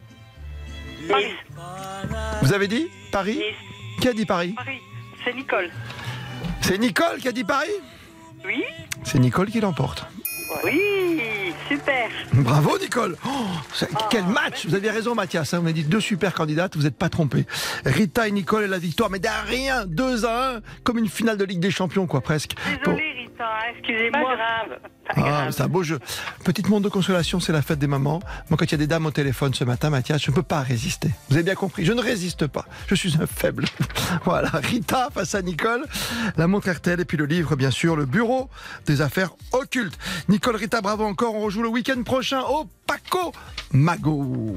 Paris. Vous avez dit Paris? Nice. Qui a dit Paris? Paris. C'est Nicole. C'est Nicole qui a dit Paris? Oui. C'est Nicole qui l'emporte. Oui, super. Bravo Nicole. Quel match. Vous avez raison Mathias, on a dit 2 super candidates, vous n'êtes pas trompé. Rita et Nicole et la victoire, mais derrière rien, 2-1, comme une finale de Ligue des Champions quoi presque. Désolée Rita, excusez-moi. Pas grave. C'est un beau jeu. Petite monde de consolation, c'est la fête des mamans. Moi quand il y a des dames au téléphone ce matin Mathias, je ne peux pas résister. Vous avez bien compris, je ne résiste pas. Je suis un faible. Voilà, Rita face à Nicole, la montre RTL et puis le livre bien sûr, le bureau des affaires occultes. Nicole, Rita, bravo encore. On rejoue le week-end prochain au Paco Mago.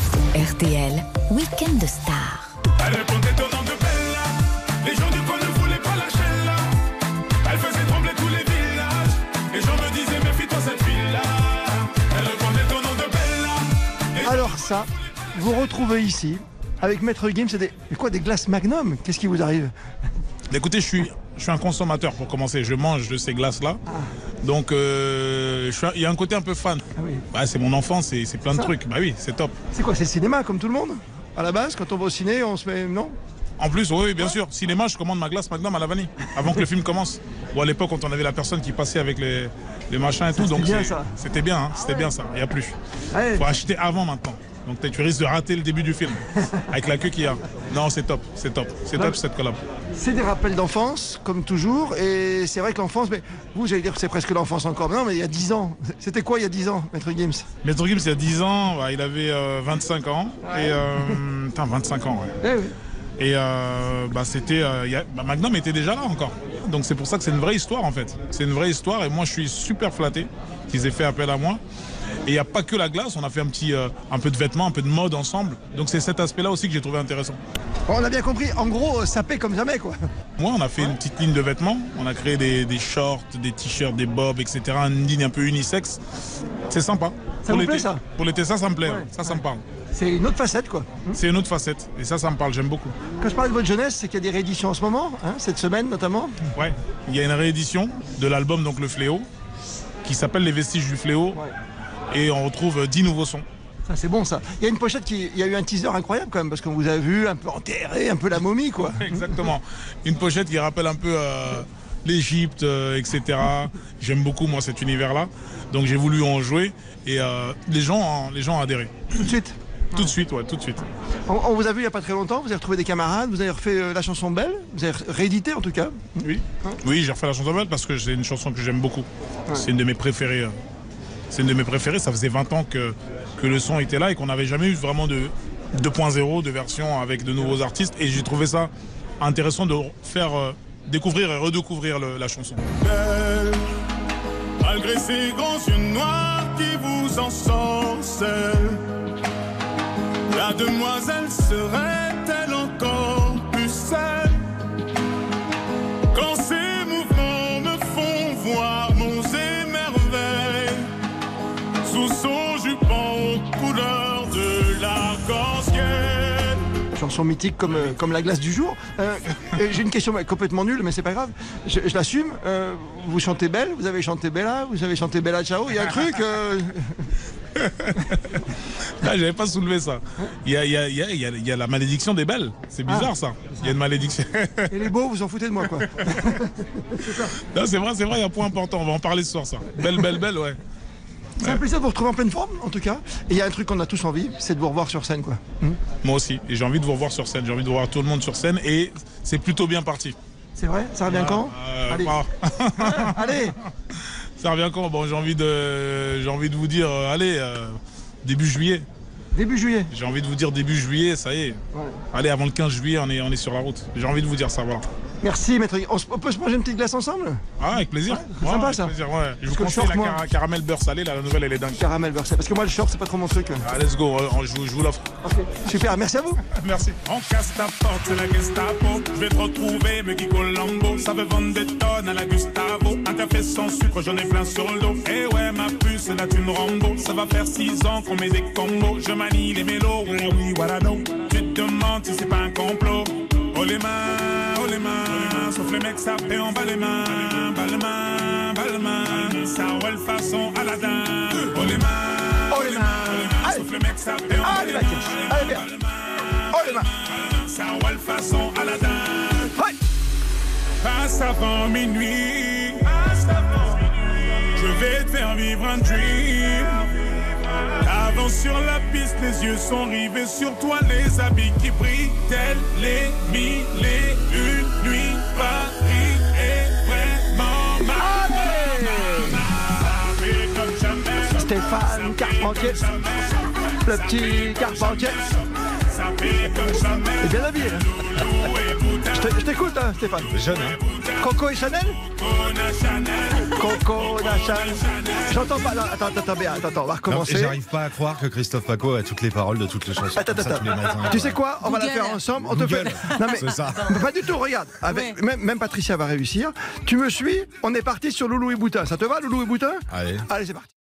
RTL, week-end de stars. Elle répondait au nom de Bella. Les gens du coin ne voulaient pas lâcher là. Elle faisait trembler tous les villages. Les gens me disaient méfie-toi cette fille-là. Elle répondait au nom de Bella. Alors ça, vous retrouvez ici avec Maître Gims, c'est des glaces Magnum. Qu'est-ce qui vous arrive? Écoutez, je suis un consommateur pour commencer. Je mange de ces glaces-là. Donc, il y a un côté un peu fan. Ah oui. Bah, c'est mon enfance, c'est plein de trucs. Bah oui, c'est top. C'est quoi? C'est le cinéma comme tout le monde? À la base, quand on va au ciné, on se met... Non? En plus, oui, bien sûr. Cinéma, je commande ma glace Magnum à la vanille avant que le film commence. Ou à l'époque, quand on avait la personne qui passait avec les machins et tout. Donc, c'était bien, hein, c'était bien ça. Il n'y a plus. Il faut acheter avant maintenant. Donc tu risques de rater le début du film avec la queue qu'il y a. Non, c'est top, c'est top cette collab. C'est des rappels d'enfance, comme toujours, et c'est vrai que l'enfance, mais vous, j'allais dire que c'est presque l'enfance encore. Non, mais il y a 10 ans. C'était quoi il y a 10 ans, Maître Gims? Maître Gims, il y a 10 ans, bah, il avait 25 ans. Ouais. Et 25 ans, ouais. Oui. Et c'était. Magnum était déjà là encore. Donc c'est pour ça que c'est une vraie histoire en fait. C'est une vraie histoire et moi je suis super flatté qu'ils aient fait appel à moi. Et il n'y a pas que la glace, on a fait un peu de vêtements, un peu de mode ensemble. Donc c'est cet aspect-là aussi que j'ai trouvé intéressant. On a bien compris, en gros, ça paie comme jamais quoi. Moi, on a fait une petite ligne de vêtements, on a créé des shorts, des t-shirts, des bobs, etc. Une ligne un peu unisexe. C'est sympa. Ça vous plaît ça? Pour l'été, ça me plaît, ça me parle. C'est une autre facette quoi. C'est une autre facette, et ça me parle, j'aime beaucoup. Quand je parle de votre jeunesse, c'est qu'il y a des rééditions en ce moment, hein, cette semaine notamment. Ouais, il y a une réédition de l'album donc Le Fléau, qui s'appelle Les Vestiges du Fléau. Ouais. Et on retrouve 10 nouveaux sons Ah, c'est bon ça. Il y a une pochette il y a eu un teaser incroyable quand même, parce qu'on vous a vu un peu enterré, un peu la momie quoi. Exactement. Une pochette qui rappelle un peu l'Égypte, etc. J'aime beaucoup moi cet univers-là. Donc j'ai voulu en jouer et les gens ont adhéré. Tout de suite. Tout de suite, ouais, tout de suite. On vous a vu il n'y a pas très longtemps, vous avez retrouvé des camarades, vous avez refait la chanson Belle, vous avez réédité en tout cas. Oui, oui, j'ai refait la chanson Belle parce que c'est une chanson que j'aime beaucoup. Ouais. C'est une de mes préférées. C'est une de mes préférées, ça faisait 20 ans que le son était là et qu'on n'avait jamais eu vraiment de 2.0, de version avec de nouveaux artistes. Et j'ai trouvé ça intéressant de faire découvrir et redécouvrir la chanson. Belle, malgré ces grands yeux noirs qui vous ensorcellent, la demoiselle serait-elle encore plus seule quand ces mouvements me font voir monts et merveilles sous son jupon couleur de l'arc-en-ciel. Chanson mythique comme la glace du jour. J'ai une question complètement nulle, mais c'est pas grave. Je l'assume. Vous chantez Belle, vous avez chanté Bella, vous avez chanté Bella Ciao. Il y a un truc. Là, j'avais pas soulevé ça. Il y a la malédiction des belles. C'est bizarre ça. Il y a une malédiction. Et les beaux, vous en foutez de moi quoi. Non, c'est vrai, il y a un point important. On va en parler ce soir ça. Belle, ouais. C'est un plaisir de vous retrouver en pleine forme, en tout cas. Et il y a un truc qu'on a tous envie, c'est de vous revoir sur scène, quoi. Moi aussi. Et j'ai envie de vous revoir sur scène. J'ai envie de voir tout le monde sur scène. Et c'est plutôt bien parti. C'est vrai? Ça revient quand? Allez. Allez. Ça revient quand? Bon, j'ai envie de vous dire, allez, début juillet. Début juillet. J'ai envie de vous dire début juillet, ça y est. Ouais. Allez, avant le 15 juillet, on est sur la route. J'ai envie de vous dire ça, voilà. Merci, maître. On peut se manger une petite glace ensemble? Ah, avec plaisir. Ouais, sympa avec ça. Plaisir, ouais. Je vous conseille la caramel beurre salé, la nouvelle elle est dingue. Caramel beurre salé, parce que moi le short c'est pas trop mon truc. Ah, let's go, je vous l'offre. Okay. Super, merci à vous. Merci. On casse ta porte, c'est la Gestapo. Je vais te retrouver, me Kiko Lambo. Ça veut vendre des tonnes à la Gustavo. Un café sans sucre, j'en ai plein sur le dos. Eh ouais, ma puce, là tu me Rambo. Ça va faire 6 ans qu'on met des combos. Je manie les mélos, oui, voilà, non. Tu te demandes si c'est pas un complot. Oh les mains, sauf les mecs ça fait en bas les mains, ça roule façon Aladdin. Oh les mains, sauf les mecs ça fait en bas les mains, ça roule façon Aladdin. Passe avant minuit, je vais te faire vivre un dream. Avance sur la piste, les yeux sont rivés sur toi, les habits qui brillent, tels les mille et une nuits. Paris est vraiment ma. Stéphane Carpentier, le petit Carpentier. Et bien habillé. Je t'écoute, hein, Stéphane. Jeune, hein. Coco et Chanel? Coco et Chanel. J'entends pas. Non, attends, on va recommencer. J'arrive pas à croire que Christophe Paco a toutes les paroles de toutes les chansons. Attends. Tu sais quoi? On va la faire ensemble. On te fait. Non mais c'est ça. Pas du tout. Regarde, avec même Patricia va réussir. Tu me suis? On est parti sur Loulou et Boutin. Ça te va, Loulou et Boutin? Allez. Allez, c'est parti.